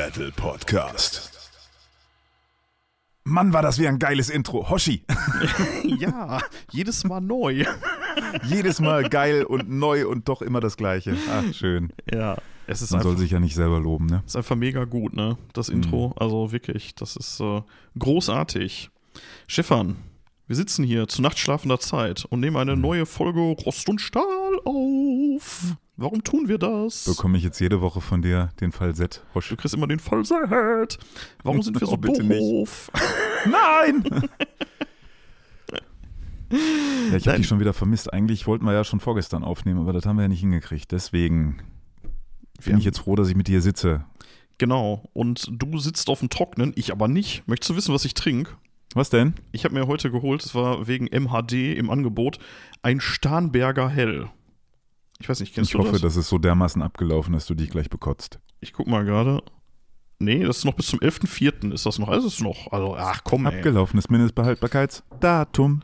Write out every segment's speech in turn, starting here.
Metal Podcast. Mann, war das wie ein geiles Intro. Hoshi. Ja, jedes Mal neu. Jedes Mal geil und neu und doch immer das Gleiche. Ach, schön. Ja, es ist Man einfach, soll sich ja nicht selber loben, ne? ist einfach mega gut, ne? Das Intro. Also wirklich, das ist großartig. Stefan, wir sitzen hier zu nachtschlafender Zeit und nehmen eine neue Folge Rost und Stahl auf. Warum tun wir das? Bekomme ich jetzt jede Woche von dir den Falsett, Hoshi? Du kriegst immer den Falsett. Warum sind wir so bitte doof? Nein! Ja, ich habe dich schon wieder vermisst. Eigentlich wollten wir ja schon vorgestern aufnehmen, aber das haben wir ja nicht hingekriegt. Deswegen bin ich jetzt froh, dass ich mit dir sitze. Genau. Und du sitzt auf dem Trocknen, ich aber nicht. Möchtest du wissen, was ich trinke? Was denn? Ich habe mir heute geholt, es war wegen MHD im Angebot, ein Starnberger Hell. Ich weiß nicht, kennst du das? Ich hoffe, dass es so dermaßen abgelaufen ist, dass du dich gleich bekotzt. Ich guck mal gerade. Nee, das ist noch bis zum 11.04. ist das noch. Also ist noch. Also, ach komm, ey. Abgelaufenes Mindestbehaltbarkeitsdatum.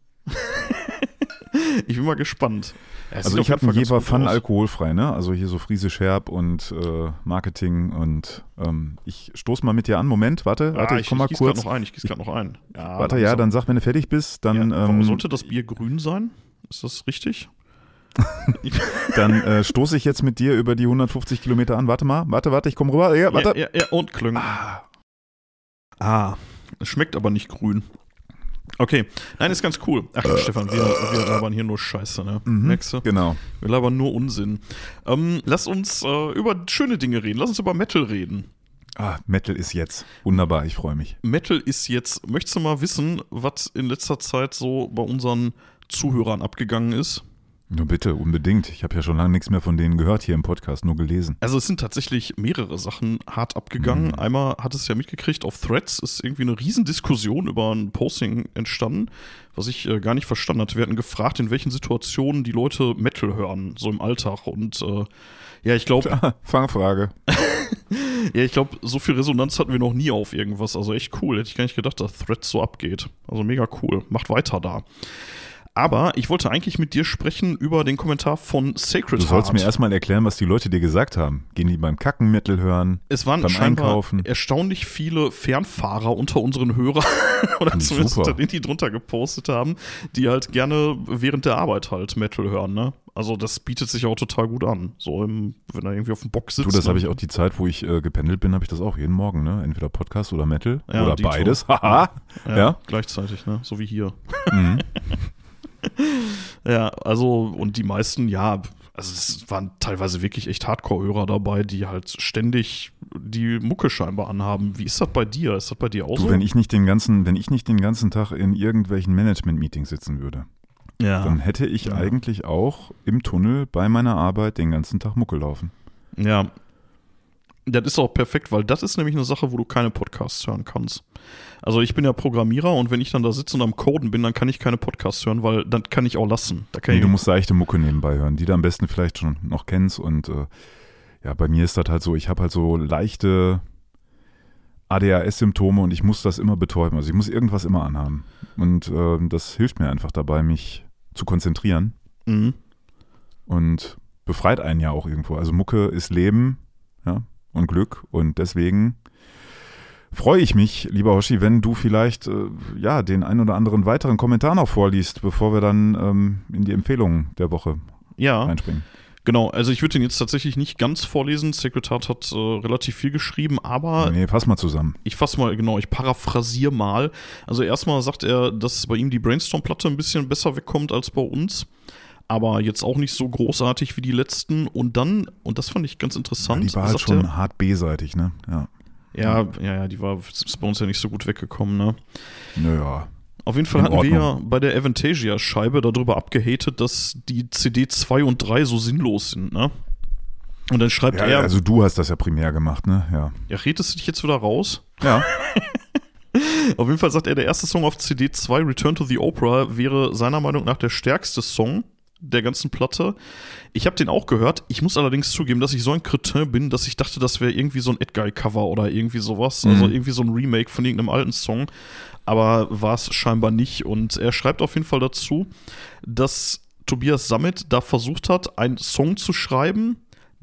Ich bin mal gespannt. Also ich habe einen Jever Fun alkoholfrei, ne? Also hier so Friesisch Herb und Marketing und ich stoße mal mit dir an. Moment, warte, ich komm mal kurz. Ich gieße gerade noch ein. Ja, warte, ja, dann sag, wenn du fertig bist, dann... Warum sollte das Bier grün sein? Ist das richtig? Dann stoße ich jetzt mit dir über die 150 Kilometer an. Warte mal, ich komme rüber. Ja, warte. Ja, und klüng. Es schmeckt aber nicht grün. Okay, nein, ist ganz cool. Ach, Stefan, wir labern hier nur Scheiße, ne? Merkst du? Genau. Wir labern nur Unsinn. Lass uns über schöne Dinge reden. Lass uns über Metal reden. Metal ist jetzt. Wunderbar, ich freue mich. Metal ist jetzt. Möchtest du mal wissen, was in letzter Zeit so bei unseren Zuhörern abgegangen ist? Nur bitte, unbedingt. Ich habe ja schon lange nichts mehr von denen gehört hier im Podcast, nur gelesen. Also es sind tatsächlich mehrere Sachen hart abgegangen. Einmal hat es ja mitgekriegt, auf Threads ist irgendwie eine Riesendiskussion über ein Posting entstanden, was ich gar nicht verstanden hatte. Wir hatten gefragt, in welchen Situationen die Leute Metal hören, so im Alltag. Und ja, ich glaube... Fangfrage. Ja, ich glaube, so viel Resonanz hatten wir noch nie auf irgendwas. Also echt cool. Hätte ich gar nicht gedacht, dass Threads so abgeht. Also mega cool. Macht weiter da. Aber ich wollte eigentlich mit dir sprechen über den Kommentar von Sacred Heart. Du sollst mir erstmal erklären, was die Leute dir gesagt haben. Gehen die beim Kacken Metal hören? Es waren beim scheinbar Einkaufen? Erstaunlich viele Fernfahrer unter unseren Hörern oder zumindest unter denen, die drunter gepostet haben, die halt gerne während der Arbeit halt Metal hören, ne? Also das bietet sich auch total gut an. So, wenn er irgendwie auf dem Bock sitzt. Du, das habe ich auch die Zeit, wo ich gependelt bin, habe ich das auch jeden Morgen, ne? Entweder Podcast oder Metal oder beides. Haha. Ja, gleichzeitig, ne? So wie hier. Mhm. Ja, also und die meisten, ja, also es waren teilweise wirklich echt Hardcore-Hörer dabei, die halt ständig die Mucke scheinbar anhaben. Wie ist das bei dir? Ist das bei dir auch so? Wenn ich nicht den ganzen Tag in irgendwelchen Management-Meetings sitzen würde, dann hätte ich eigentlich auch im Tunnel bei meiner Arbeit den ganzen Tag Mucke laufen. Ja. Das ist auch perfekt, weil das ist nämlich eine Sache, wo du keine Podcasts hören kannst. Also ich bin ja Programmierer und wenn ich dann da sitze und am Coden bin, dann kann ich keine Podcasts hören, weil dann kann ich auch lassen. Du musst seichte Mucke nebenbei hören, die du am besten vielleicht schon noch kennst. Und ja, bei mir ist das halt so, ich habe halt so leichte ADHS-Symptome und ich muss das immer betäuben. Also ich muss irgendwas immer anhaben. Und das hilft mir einfach dabei, mich zu konzentrieren. Mhm. Und befreit einen ja auch irgendwo. Also Mucke ist Leben, ja, und Glück. Und deswegen freue ich mich, lieber Hoshi, wenn du vielleicht den ein oder anderen weiteren Kommentar noch vorliest, bevor wir dann in die Empfehlungen der Woche reinspringen. Genau, also ich würde den jetzt tatsächlich nicht ganz vorlesen. Sacred Heart hat relativ viel geschrieben, aber... Nee, fass mal zusammen. Ich paraphrasiere mal. Also erstmal sagt er, dass bei ihm die Brainstorm-Platte ein bisschen besser wegkommt als bei uns. Aber jetzt auch nicht so großartig wie die letzten. Und dann, und das fand ich ganz interessant. Ja, die war halt schon hart B-seitig, ne? Ja, die ist bei uns ja nicht so gut weggekommen, ne? Naja. Auf jeden Fall hatten wir ja bei der Avantasia-Scheibe darüber abgehatet, dass die CD 2 und 3 so sinnlos sind, ne? Und dann schreibt er... Also du hast das ja primär gemacht, ne? Ja, redest du dich jetzt wieder raus? Ja. Auf jeden Fall sagt er, der erste Song auf CD 2, Return to the Opera, wäre seiner Meinung nach der stärkste Song der ganzen Platte. Ich habe den auch gehört. Ich muss allerdings zugeben, dass ich so ein Kretin bin, dass ich dachte, das wäre irgendwie so ein Edguy-Cover oder irgendwie sowas. Also irgendwie so ein Remake von irgendeinem alten Song. Aber war es scheinbar nicht. Und er schreibt auf jeden Fall dazu, dass Tobias Sammet da versucht hat, einen Song zu schreiben,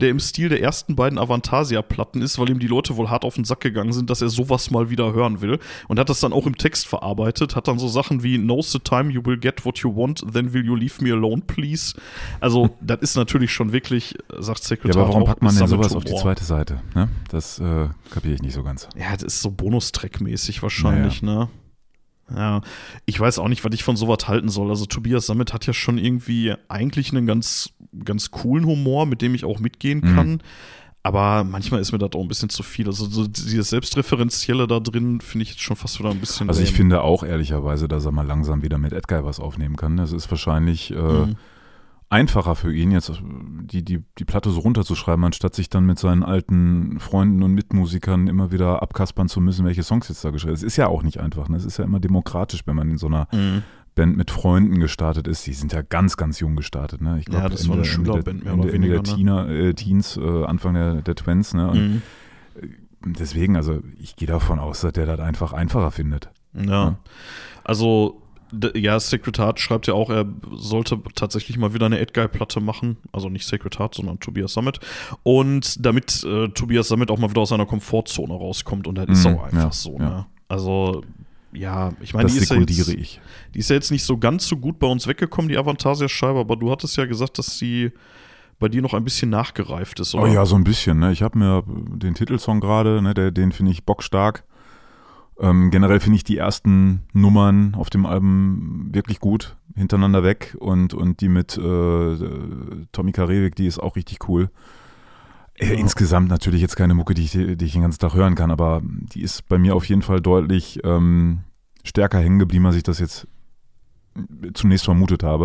der im Stil der ersten beiden Avantasia-Platten ist, weil ihm die Leute wohl hart auf den Sack gegangen sind, dass er sowas mal wieder hören will. Und hat das dann auch im Text verarbeitet, hat dann so Sachen wie "Knows the time you will get what you want, then will you leave me alone, please." Also, das ist natürlich schon wirklich, sagt Secretariat. Ja, aber warum packt man denn sowas Humor auf die zweite Seite? Ne? Das kapiere ich nicht so ganz. Ja, das ist so Bonustrack-mäßig wahrscheinlich, ne? Ja, ich weiß auch nicht, was ich von sowas halten soll. Also Tobias Sammet hat ja schon irgendwie eigentlich einen ganz, ganz coolen Humor, mit dem ich auch mitgehen kann. Aber manchmal ist mir das auch ein bisschen zu viel. Also so dieses Selbstreferenzielle da drin finde ich jetzt schon fast wieder ein bisschen. Also ich finde auch ehrlicherweise, dass er mal langsam wieder mit Edguy was aufnehmen kann. Das ist wahrscheinlich einfacher für ihn, jetzt die Platte so runterzuschreiben, anstatt sich dann mit seinen alten Freunden und Mitmusikern immer wieder abkaspern zu müssen, welche Songs jetzt da geschrieben sind. Es ist ja auch nicht einfach. Ne? Es ist ja immer demokratisch, wenn man in so einer Band mit Freunden gestartet ist. Die sind ja ganz, ganz jung gestartet. Ne? Ich glaube, das war eine Schülerband mehr oder weniger. Ende der Teens, Anfang der Twins. Ne? Und deswegen, also ich gehe davon aus, dass der das einfach einfacher findet. Ja. Also ja, Sacred Heart schreibt ja auch, er sollte tatsächlich mal wieder eine Edguy-Platte machen. Also nicht Sacred Heart, sondern Tobias Sammet. Und damit Tobias Sammet auch mal wieder aus seiner Komfortzone rauskommt. Und das ist auch einfach so. Ja. Ne? Also, ja, ich meine, die ist ja jetzt nicht so ganz so gut bei uns weggekommen, die Avantasia-Scheibe. Aber du hattest ja gesagt, dass sie bei dir noch ein bisschen nachgereift ist, oder? Oh ja, so ein bisschen. Ne? Ich habe mir den Titelsong gerade, ne, den finde ich bockstark. Generell finde ich die ersten Nummern auf dem Album wirklich gut, hintereinander weg und die mit Tommy Karewik, die ist auch richtig cool. Insgesamt natürlich jetzt keine Mucke, die ich den ganzen Tag hören kann, aber die ist bei mir auf jeden Fall deutlich stärker hängen geblieben, als ich das jetzt zunächst vermutet habe.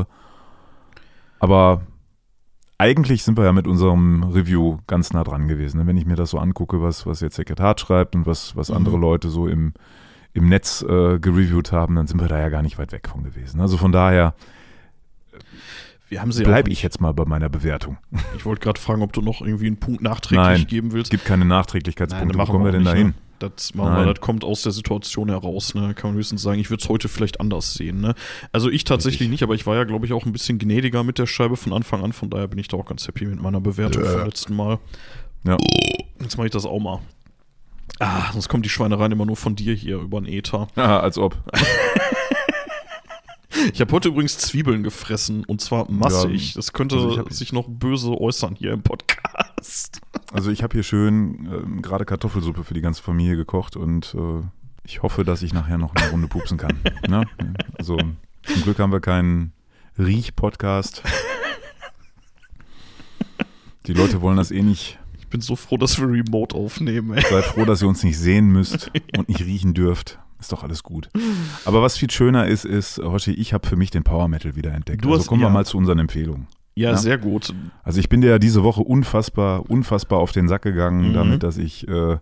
Aber eigentlich sind wir ja mit unserem Review ganz nah dran gewesen. Ne? Wenn ich mir das so angucke, was jetzt Sacred Heart schreibt und was andere Leute so im Netz gereviewt haben, dann sind wir da ja gar nicht weit weg von gewesen. Also von daher bleibe ich jetzt mal bei meiner Bewertung. Ich wollte gerade fragen, ob du noch irgendwie einen Punkt nachträglich geben willst. Es gibt keine Nachträglichkeitspunkte. Wo kommen wir denn da hin? Das kommt aus der Situation heraus, ne? Kann man höchstens sagen, ich würde es heute vielleicht anders sehen, ne? Also ich tatsächlich nicht, aber ich war ja, glaube ich, auch ein bisschen gnädiger mit der Scheibe von Anfang an, von daher bin ich da auch ganz happy mit meiner Bewertung vom letzten Mal. Ja. Jetzt mache ich das auch mal. Sonst kommt die Schweinereien immer nur von dir hier über den Äther. Als ob. Ich habe heute übrigens Zwiebeln gefressen und zwar massig. Das könnte sich noch böse äußern hier im Podcast. Also ich habe hier schön gerade Kartoffelsuppe für die ganze Familie gekocht und ich hoffe, dass ich nachher noch eine Runde pupsen kann. Ne? Also zum Glück haben wir keinen Riech-Podcast. Die Leute wollen das eh nicht. Ich bin so froh, dass wir remote aufnehmen. Ey. Seid froh, dass ihr uns nicht sehen müsst und nicht riechen dürft. Ist doch alles gut. Aber was viel schöner ist, Hoshi, ich habe für mich den Power Metal wieder entdeckt. Also kommen wir mal zu unseren Empfehlungen. Ja, sehr gut. Also ich bin dir ja diese Woche unfassbar auf den Sack gegangen, damit, dass ich, wie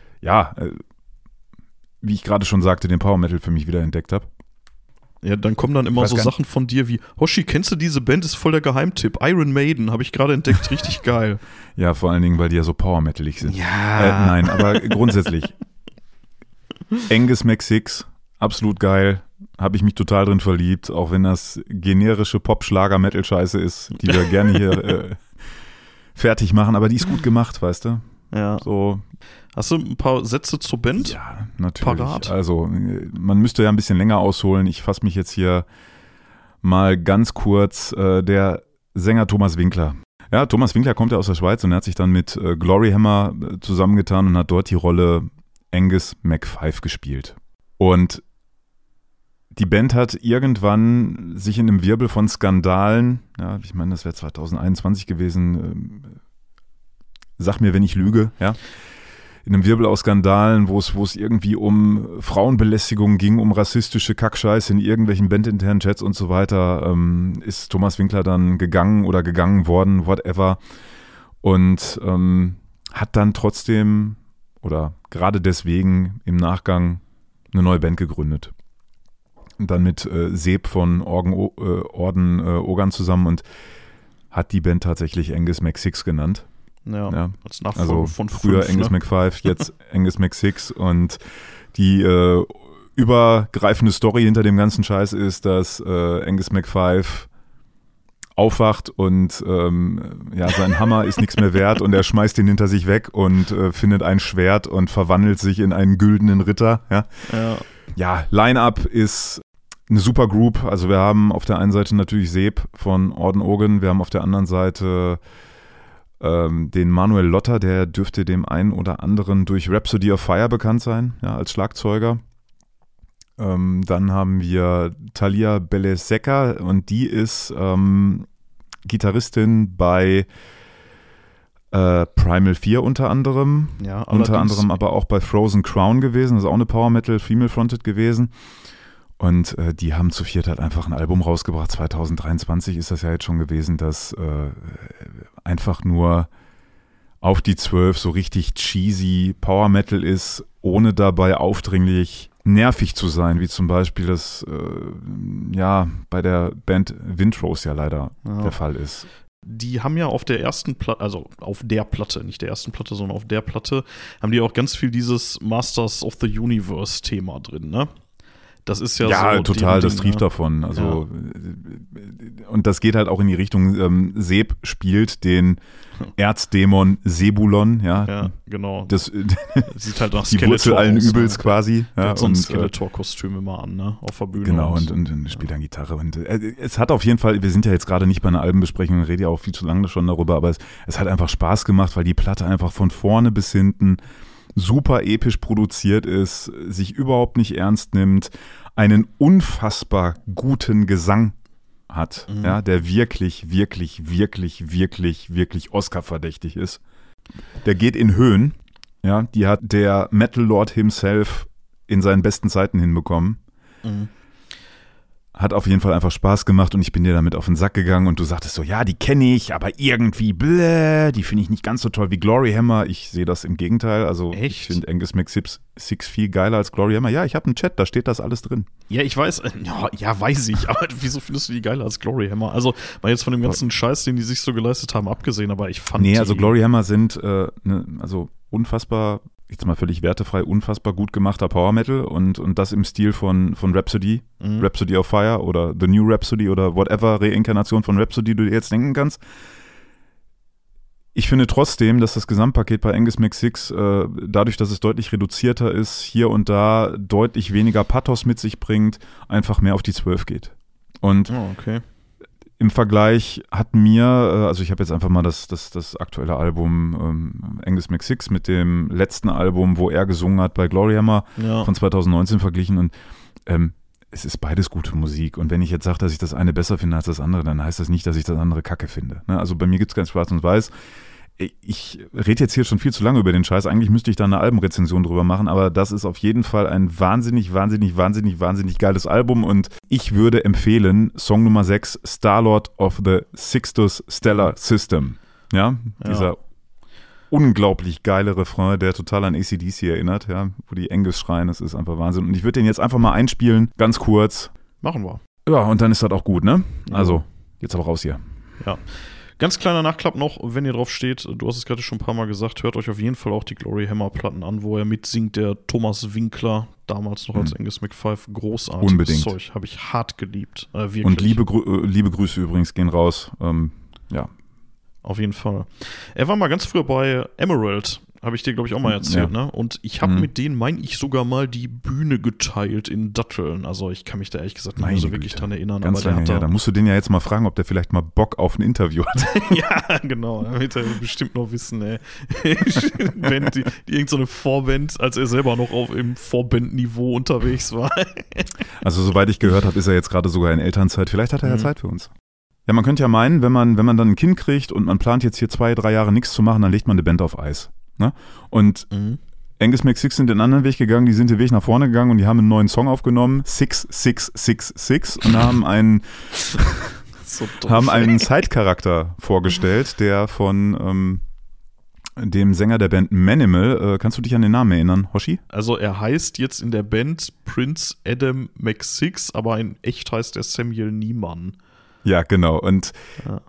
ich gerade schon sagte, den Power Metal für mich wieder entdeckt habe. Ja, dann kommen dann immer so Sachen von dir wie, Hoshi, kennst du diese Band? Ist voll der Geheimtipp. Iron Maiden, habe ich gerade entdeckt, richtig geil. Ja, vor allen Dingen, weil die ja so Power Metalig sind. Ja. Nein, aber grundsätzlich. Angus McSix, absolut geil. Habe ich mich total drin verliebt, auch wenn das generische Pop-Schlager-Metal-Scheiße ist, die wir gerne hier fertig machen. Aber die ist gut gemacht, weißt du? Ja. So. Hast du ein paar Sätze zur Band? Ja, natürlich. Parat? Also, man müsste ja ein bisschen länger ausholen. Ich fasse mich jetzt hier mal ganz kurz. Der Sänger Thomas Winkler. Ja, Thomas Winkler kommt ja aus der Schweiz und er hat sich dann mit Glory Hammer zusammengetan und hat dort die Rolle Angus McPhife gespielt. Und die Band hat irgendwann sich in einem Wirbel von Skandalen, ja, ich meine, das wäre 2021 gewesen, sag mir, wenn ich lüge, ja, in einem Wirbel aus Skandalen, wo es irgendwie um Frauenbelästigung ging, um rassistische Kackscheiße in irgendwelchen bandinternen Chats und so weiter, ist Thomas Winkler dann gegangen worden, whatever, und hat dann trotzdem oder gerade deswegen im Nachgang eine neue Band gegründet. Und dann mit Seb von Ogan zusammen und hat die Band tatsächlich Angus McSix genannt. Ja, als Nachfolger von früher 5, Angus McPhife, jetzt Angus McSix. Und die übergreifende Story hinter dem ganzen Scheiß ist, dass Angus McPhife aufwacht und sein Hammer ist nichts mehr wert und er schmeißt ihn hinter sich weg und findet ein Schwert und verwandelt sich in einen güldenen Ritter. Ja, Line-Up ist eine super Group. Also wir haben auf der einen Seite natürlich Seb von Orden Ogan, wir haben auf der anderen Seite den Manuel Lotter, der dürfte dem einen oder anderen durch Rhapsody of Fire bekannt sein, ja, als Schlagzeuger. Dann haben wir Thalia Belesecca und die ist Gitarristin bei Primal 4 unter anderem. Ja, unter anderem aber auch bei Frozen Crown gewesen. Das ist auch eine Power Metal Female Fronted gewesen. Und die haben zu viert halt einfach ein Album rausgebracht. 2023 ist das ja jetzt schon gewesen, das einfach nur auf die 12 so richtig cheesy Power Metal ist, ohne dabei aufdringlich nervig zu sein, wie zum Beispiel das bei der Band Windrose ja leider der Fall ist. Die haben ja auf der ersten Platte, also auf der Platte, nicht der ersten Platte, sondern auf der Platte, haben die auch ganz viel dieses Masters of the Universe Thema drin, ne? Das ist ja so total, das trieft davon. Also, und das geht halt auch in die Richtung, Seb spielt den Erzdämon Sebulon, ja, genau. Das sieht halt nach die Wurzel allen Übels quasi. Ja, so ein Skeletor-Kostüm immer an, ne? Auf der Bühne. Genau, und spielt dann Gitarre. Und es hat auf jeden Fall, wir sind ja jetzt gerade nicht bei einer Albenbesprechung, rede ja auch viel zu lange schon darüber, aber es hat einfach Spaß gemacht, weil die Platte einfach von vorne bis hinten super episch produziert ist, sich überhaupt nicht ernst nimmt, einen unfassbar guten Gesang hat, ja, der wirklich, wirklich, wirklich, wirklich, wirklich Oscar-verdächtig ist. Der geht in Höhen, ja, die hat der Metal Lord himself in seinen besten Zeiten hinbekommen. Hat auf jeden Fall einfach Spaß gemacht und ich bin dir damit auf den Sack gegangen und du sagtest so, ja, die kenne ich, aber irgendwie, die finde ich nicht ganz so toll wie Glory Hammer. Ich sehe das im Gegenteil. Also ich finde Angus McSix viel geiler als Glory Hammer. Ja, ich habe einen Chat, da steht das alles drin. Ja, ich weiß, weiß ich, aber wieso findest du die geiler als Glory Hammer? Also mal jetzt von dem ganzen Scheiß, den die sich so geleistet haben, abgesehen, aber ich fand also Glory Hammer sind unfassbar, jetzt mal völlig wertefrei, unfassbar gut gemachter Power Metal und das im Stil von Rhapsody, Rhapsody of Fire oder The New Rhapsody oder whatever Reinkarnation von Rhapsody du dir jetzt denken kannst. Ich finde trotzdem, dass das Gesamtpaket bei Angus McSix, dadurch, dass es deutlich reduzierter ist, hier und da deutlich weniger Pathos mit sich bringt, einfach mehr auf die 12 geht. Und im Vergleich hat mir, also ich habe jetzt einfach mal das aktuelle Album Angus McSix mit dem letzten Album, wo er gesungen hat bei Glory Hammer von 2019 verglichen und es ist beides gute Musik und wenn ich jetzt sage, dass ich das eine besser finde als das andere, dann heißt das nicht, dass ich das andere Kacke finde. Ne? Also bei mir gibt es kein Schwarz und Weiß. Ich rede jetzt hier schon viel zu lange über den Scheiß. Eigentlich müsste ich da eine Albenrezension drüber machen, aber das ist auf jeden Fall ein wahnsinnig, wahnsinnig, wahnsinnig, wahnsinnig geiles Album und ich würde empfehlen, Song Nummer 6, Starlord of the Sixtus Stellar System. Ja, dieser unglaublich geile Refrain, der total an AC/DC erinnert, ja, wo die Angus schreien, das ist einfach Wahnsinn. Und ich würde den jetzt einfach mal einspielen, ganz kurz. Machen wir. Ja, und dann ist das auch gut, ne? Also, jetzt aber raus hier. Ja. Ganz kleiner Nachklapp noch, wenn ihr drauf steht, du hast es gerade schon ein paar Mal gesagt, hört euch auf jeden Fall auch die Glory Hammer Platten an, wo er mitsingt, der Thomas Winkler, damals noch als Angus McFive, großartiges Unbedingt. Zeug, habe ich hart geliebt. Wirklich. Und liebe Grüße übrigens gehen raus, ja. Auf jeden Fall. Er war mal ganz früher bei Emerald, habe ich dir, glaube ich, auch mal erzählt, ne? Und ich habe mit denen, meine ich, sogar mal die Bühne geteilt in Datteln. Also ich kann mich da ehrlich gesagt nicht mehr so wirklich dran erinnern. Ganz aber lange her. Da musst du den ja jetzt mal fragen, ob der vielleicht mal Bock auf ein Interview hat. Ja, genau. Da wird er bestimmt noch wissen, ey. Band, die irgendeine Vorband, als er selber noch im Vorbandniveau unterwegs war. Also soweit ich gehört habe, ist er jetzt gerade sogar in Elternzeit. Vielleicht hat er ja Zeit für uns. Ja, man könnte ja meinen, wenn man dann ein Kind kriegt und man plant jetzt hier 2-3 Jahre nichts zu machen, dann legt man eine Band auf Eis. Ne? Und Angus McSix sind den anderen Weg gegangen, die sind den Weg nach vorne gegangen und die haben einen neuen Song aufgenommen, 6666, und haben einen Side-Charakter vorgestellt, der von dem Sänger der Band Manimal, kannst du dich an den Namen erinnern, Hoshi? Also er heißt jetzt in der Band Prince Adam McSix, aber in echt heißt er Samuel Niemann. Ja, genau. Und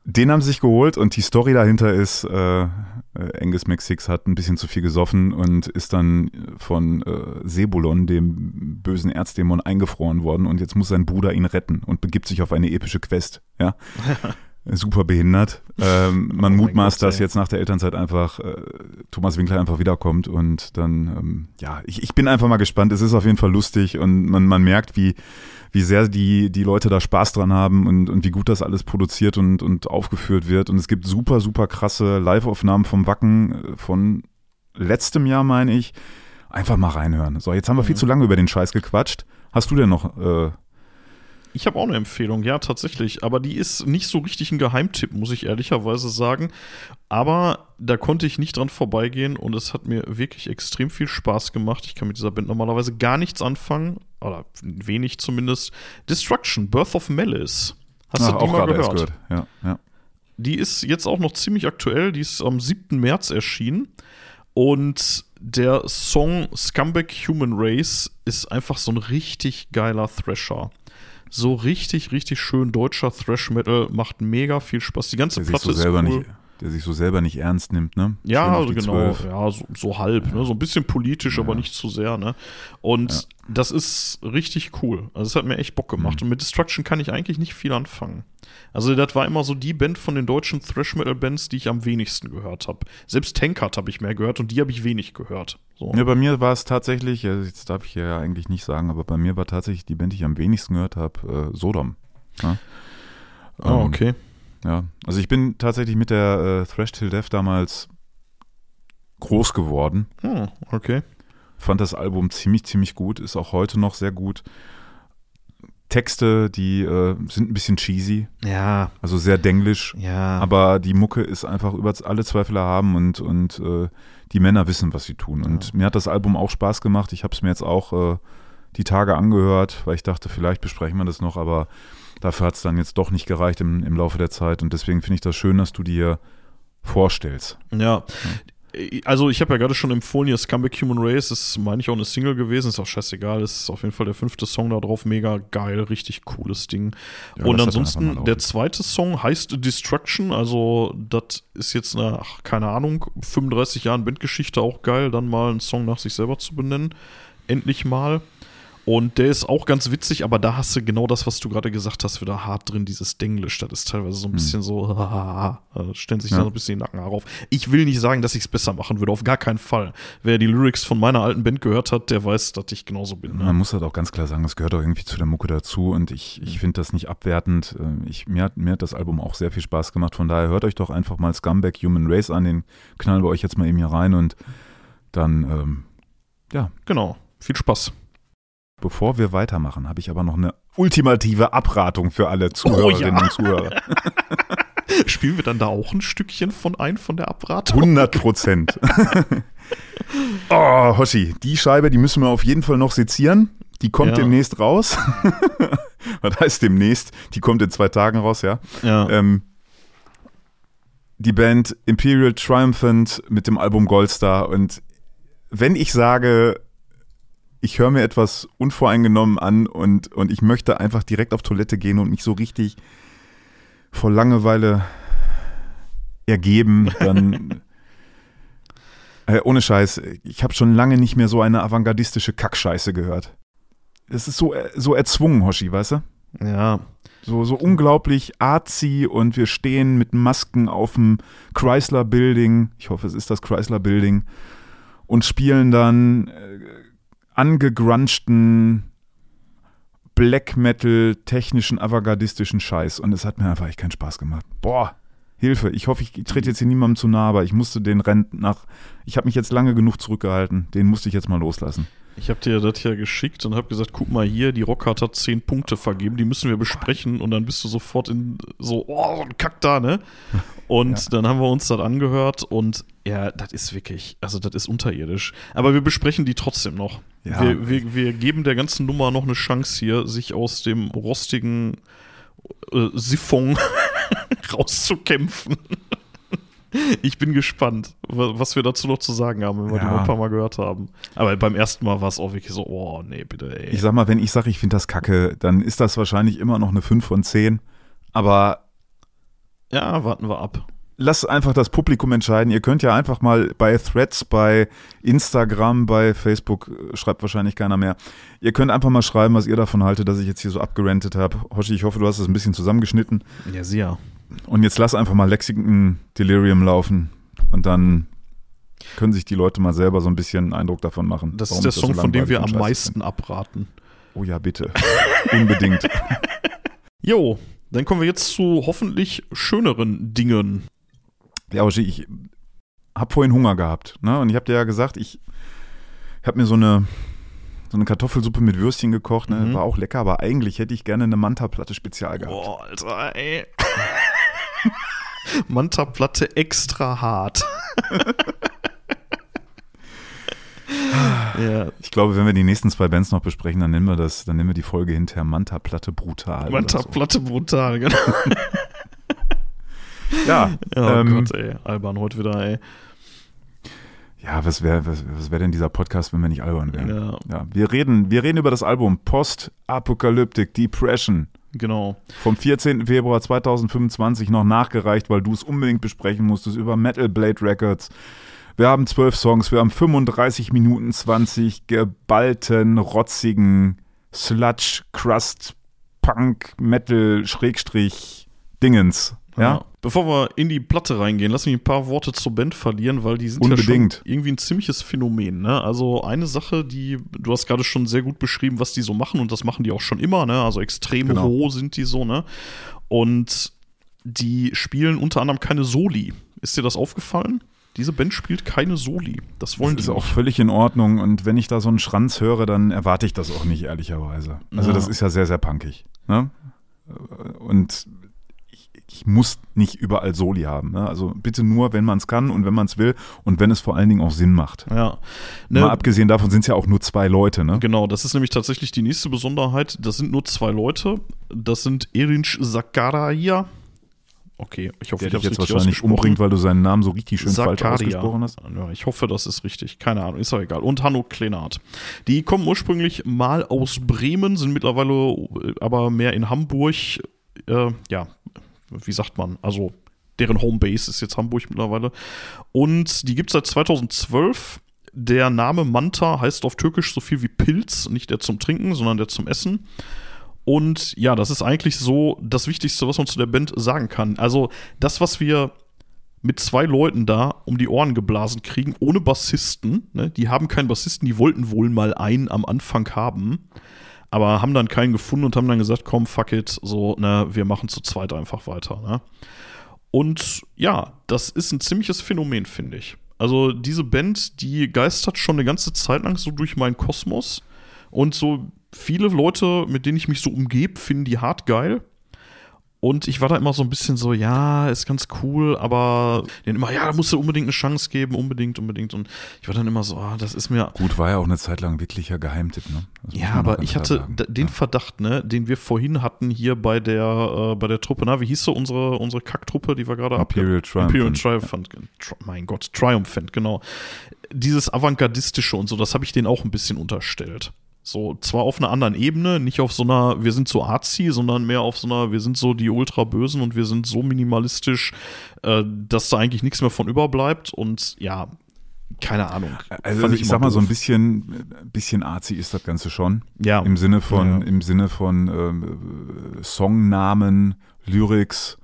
Den haben sie sich geholt und die Story dahinter ist, Angus McSix hat ein bisschen zu viel gesoffen und ist dann von Sebulon, dem bösen Erzdämon, eingefroren worden und jetzt muss sein Bruder ihn retten und begibt sich auf eine epische Quest. Ja. Super behindert. Man mutmaßt, dass jetzt nach der Elternzeit einfach Thomas Winkler einfach wiederkommt und dann, ich bin einfach mal gespannt. Es ist auf jeden Fall lustig und man merkt, wie sehr die Leute da Spaß dran haben und wie gut das alles produziert und aufgeführt wird. Und es gibt super, super krasse Live-Aufnahmen vom Wacken von letztem Jahr, meine ich. Einfach mal reinhören. So, jetzt haben wir viel zu lange über den Scheiß gequatscht. Hast du denn noch Ich habe auch eine Empfehlung, ja, tatsächlich. Aber die ist nicht so richtig ein Geheimtipp, muss ich ehrlicherweise sagen. Aber da konnte ich nicht dran vorbeigehen und es hat mir wirklich extrem viel Spaß gemacht. Ich kann mit dieser Band normalerweise gar nichts anfangen, oder wenig zumindest. Destruction, Birth of Malice. Hast du die mal gehört? Ja. Die ist jetzt auch noch ziemlich aktuell. Die ist am 7. März erschienen. Und der Song Scumbag Human Race ist einfach so ein richtig geiler Thrasher. So richtig, richtig schön deutscher Thrash-Metal, macht mega viel Spaß. Die ganze Platte ist cool. Der sich so selber nicht ernst nimmt, ne? Ja, also genau. 12. Ja, so halb, ne? So ein bisschen politisch, aber nicht zu sehr, ne? Und das ist richtig cool. Also es hat mir echt Bock gemacht. Und mit Destruction kann ich eigentlich nicht viel anfangen. Also das war immer so die Band von den deutschen Thrash-Metal-Bands, die ich am wenigsten gehört habe. Selbst Tankard habe ich mehr gehört und die habe ich wenig gehört. So. Ja, bei mir war es tatsächlich, jetzt darf ich ja eigentlich nicht sagen, aber bei mir war tatsächlich die Band, die ich am wenigsten gehört habe, Sodom. Ja? Okay. Ja, also ich bin tatsächlich mit der Thrash Till Death damals groß geworden. Okay. Fand das Album ziemlich, ziemlich gut, ist auch heute noch sehr gut. Texte, die sind ein bisschen cheesy. Ja. Also sehr denglisch. Ja. Aber die Mucke ist einfach über alle Zweifel erhaben und die Männer wissen, was sie tun. Und mir hat das Album auch Spaß gemacht. Ich habe es mir jetzt auch die Tage angehört, weil ich dachte, vielleicht besprechen wir das noch, aber dafür hat es dann jetzt doch nicht gereicht im Laufe der Zeit. Und deswegen finde ich das schön, dass du dir vorstellst. Ja. Also ich habe ja gerade schon empfohlen, hier Scumbag Human Race ist, meine ich, auch eine Single gewesen, ist auch scheißegal, ist auf jeden Fall der 5. Song da drauf, mega geil, richtig cooles Ding. Ja, und ansonsten, der 2. Song heißt Destruction, also das ist jetzt nach, keine Ahnung, 35 Jahren Bandgeschichte auch geil, dann mal einen Song nach sich selber zu benennen, endlich mal. Und der ist auch ganz witzig, aber da hast du genau das, was du gerade gesagt hast, wieder hart drin, dieses Denglisch. Das ist teilweise so ein bisschen so, stellen sich da so ein bisschen die Nackenhaare auf. Ich will nicht sagen, dass ich es besser machen würde, auf gar keinen Fall. Wer die Lyrics von meiner alten Band gehört hat, der weiß, dass ich genauso bin. Ne? Man muss halt auch ganz klar sagen, es gehört auch irgendwie zu der Mucke dazu und ich finde das nicht abwertend. Mir hat das Album auch sehr viel Spaß gemacht, von daher hört euch doch einfach mal Scumbag Human Race an, den knallen wir euch jetzt mal eben hier rein und dann, Genau, viel Spaß. Bevor wir weitermachen, habe ich aber noch eine ultimative Abratung für alle Zuhörerinnen und Zuhörer. Spielen wir dann da auch ein Stückchen von der Abratung? 100%. Oh, Hoshi, die Scheibe, die müssen wir auf jeden Fall noch sezieren. Die kommt demnächst raus. Was heißt demnächst? Die kommt in 2 Tagen raus, ja. Die Band Imperial Triumphant mit dem Album Goldstar. Und wenn ich sage, ich höre mir etwas unvoreingenommen an und ich möchte einfach direkt auf Toilette gehen und mich so richtig vor Langeweile ergeben, dann ohne Scheiß, ich habe schon lange nicht mehr so eine avantgardistische Kackscheiße gehört. Es ist so erzwungen, Hoshi, weißt du? Ja. So unglaublich artsy und wir stehen mit Masken auf dem Chrysler Building, ich hoffe, es ist das Chrysler Building, und spielen dann angegrunchten Black Metal, technischen, avantgardistischen Scheiß. Und es hat mir einfach echt keinen Spaß gemacht. Boah, Hilfe. Ich hoffe, ich trete jetzt hier niemandem zu nahe, aber ich musste den ich habe mich jetzt lange genug zurückgehalten. Den musste ich jetzt mal loslassen. Ich habe dir das ja geschickt und habe gesagt, guck mal hier, die Rockhard hat 10 Punkte vergeben, die müssen wir besprechen. Und dann bist du sofort in so ein Kack da, ne? Und dann haben wir uns das angehört und ja, das ist wirklich, also das ist unterirdisch. Aber wir besprechen die trotzdem noch. Ja. Wir geben der ganzen Nummer noch eine Chance hier, sich aus dem rostigen Siphon rauszukämpfen. Ich bin gespannt, was wir dazu noch zu sagen haben, wenn wir die noch ein paar Mal gehört haben. Aber beim ersten Mal war es auch wirklich so, oh nee, bitte, ey. Ich sag mal, wenn ich sage, ich finde das kacke, dann ist das wahrscheinlich immer noch eine 5 von 10. Aber Ja, warten wir ab. Lass einfach das Publikum entscheiden. Ihr könnt ja einfach mal bei Threads, bei Instagram, bei Facebook, schreibt wahrscheinlich keiner mehr. Ihr könnt einfach mal schreiben, was ihr davon haltet, dass ich jetzt hier so abgerantet habe. Hoshi, ich hoffe, du hast es ein bisschen zusammengeschnitten. Ja, sehr. Und jetzt lass einfach mal Lexington Delirium laufen und dann können sich die Leute mal selber so ein bisschen einen Eindruck davon machen. Das ist der Song, von dem wir am meisten abraten. Oh ja, bitte. Unbedingt. Jo, dann kommen wir jetzt zu hoffentlich schöneren Dingen. Ja, Hoshi, ich habe vorhin Hunger gehabt, ne? Und ich habe dir ja gesagt, ich habe mir so eine Kartoffelsuppe mit Würstchen gekocht, ne? War auch lecker, aber eigentlich hätte ich gerne eine Manta-Platte Spezial gehabt. Boah, Alter, ey. Manta-Platte extra hart. Ja. Ich glaube, wenn wir die nächsten 2 Bands noch besprechen, dann nennen wir die Folge hinterher Manta-Platte brutal. Manta-Platte brutal, genau. Ja. Oh Gott, ey. Albern heute wieder, ey. Ja, was wär denn dieser Podcast, wenn wir nicht albern wären? Ja. Ja, wir reden über das Album Post-Apocalyptic Depression. Genau. Vom 14. Februar 2025 noch nachgereicht, weil du es unbedingt besprechen musstest, über Metal Blade Records. Wir haben 12 Songs, wir haben 35 Minuten 20 geballten, rotzigen Sludge, Crust, Punk, Metal, Schrägstrich, Dingens. Ja? Bevor wir in die Platte reingehen, lass mich ein paar Worte zur Band verlieren, weil die sind unbedingt. Ja schon irgendwie ein ziemliches Phänomen. Ne? Also eine Sache, du hast gerade schon sehr gut beschrieben, was die so machen und das machen die auch schon immer. Ne? Also extrem roh sind die so. Ne? Und die spielen unter anderem keine Soli. Ist dir das aufgefallen? Diese Band spielt keine Soli. Das wollen die nicht. Das ist auch völlig in Ordnung. Und wenn ich da so einen Schranz höre, dann erwarte ich das auch nicht, ehrlicherweise. Also das ist ja sehr, sehr punkig. Ne? Und ich muss nicht überall Soli haben. Ne? Also bitte nur, wenn man es kann und wenn man es will und wenn es vor allen Dingen auch Sinn macht. Ja. Mal abgesehen davon sind es ja auch nur 2 Leute. Ne? Genau, das ist nämlich tatsächlich die nächste Besonderheit. Das sind nur 2 Leute. Das sind Erinç Zakaria. Okay, ich hoffe, der dich jetzt wahrscheinlich umbringt, weil du seinen Namen so richtig schön falsch ausgesprochen hast. Ja, ich hoffe, das ist richtig. Keine Ahnung, ist auch egal. Und Hanno Klenart. Die kommen ursprünglich mal aus Bremen, sind mittlerweile aber mehr in Hamburg. Wie sagt man? Also, deren Homebase ist jetzt Hamburg mittlerweile. Und die gibt es seit 2012. Der Name Manta heißt auf Türkisch so viel wie Pilz. Nicht der zum Trinken, sondern der zum Essen. Und ja, das ist eigentlich so das Wichtigste, was man zu der Band sagen kann. Also das, was wir mit 2 Leuten da um die Ohren geblasen kriegen, ohne Bassisten, ne? Die haben keinen Bassisten, die wollten wohl mal einen am Anfang haben, aber haben dann keinen gefunden und haben dann gesagt, komm, fuck it, so, ne, wir machen zu zweit einfach weiter. Ne? Und ja, das ist ein ziemliches Phänomen, finde ich. Also diese Band, die geistert schon eine ganze Zeit lang so durch meinen Kosmos und so viele Leute, mit denen ich mich so umgebe, finden die hart geil. Und ich war da immer so ein bisschen so, ja, ist ganz cool, aber denen immer, ja, da musst du unbedingt eine Chance geben, unbedingt. Und ich war dann immer so, das ist mir. Gut, war ja auch eine Zeit lang wirklicher Geheimtipp, ne? Ja, aber ich hatte den Verdacht, ne, den wir vorhin hatten hier bei der Truppe, wie hieß so unsere Kacktruppe, die wir gerade Imperial Triumphant. Mein Gott, Triumphant, genau. Dieses Avantgardistische und so, das habe ich denen auch ein bisschen unterstellt. So, zwar auf einer anderen Ebene, nicht auf so einer, wir sind so artsy, sondern mehr auf so einer, wir sind so die Ultra-Bösen und wir sind so minimalistisch, dass da eigentlich nichts mehr von überbleibt und ja, keine Ahnung. Also ich sag mal, so ein bisschen artsy ist das Ganze schon. Ja. Im Sinne von Songnamen, Lyrics,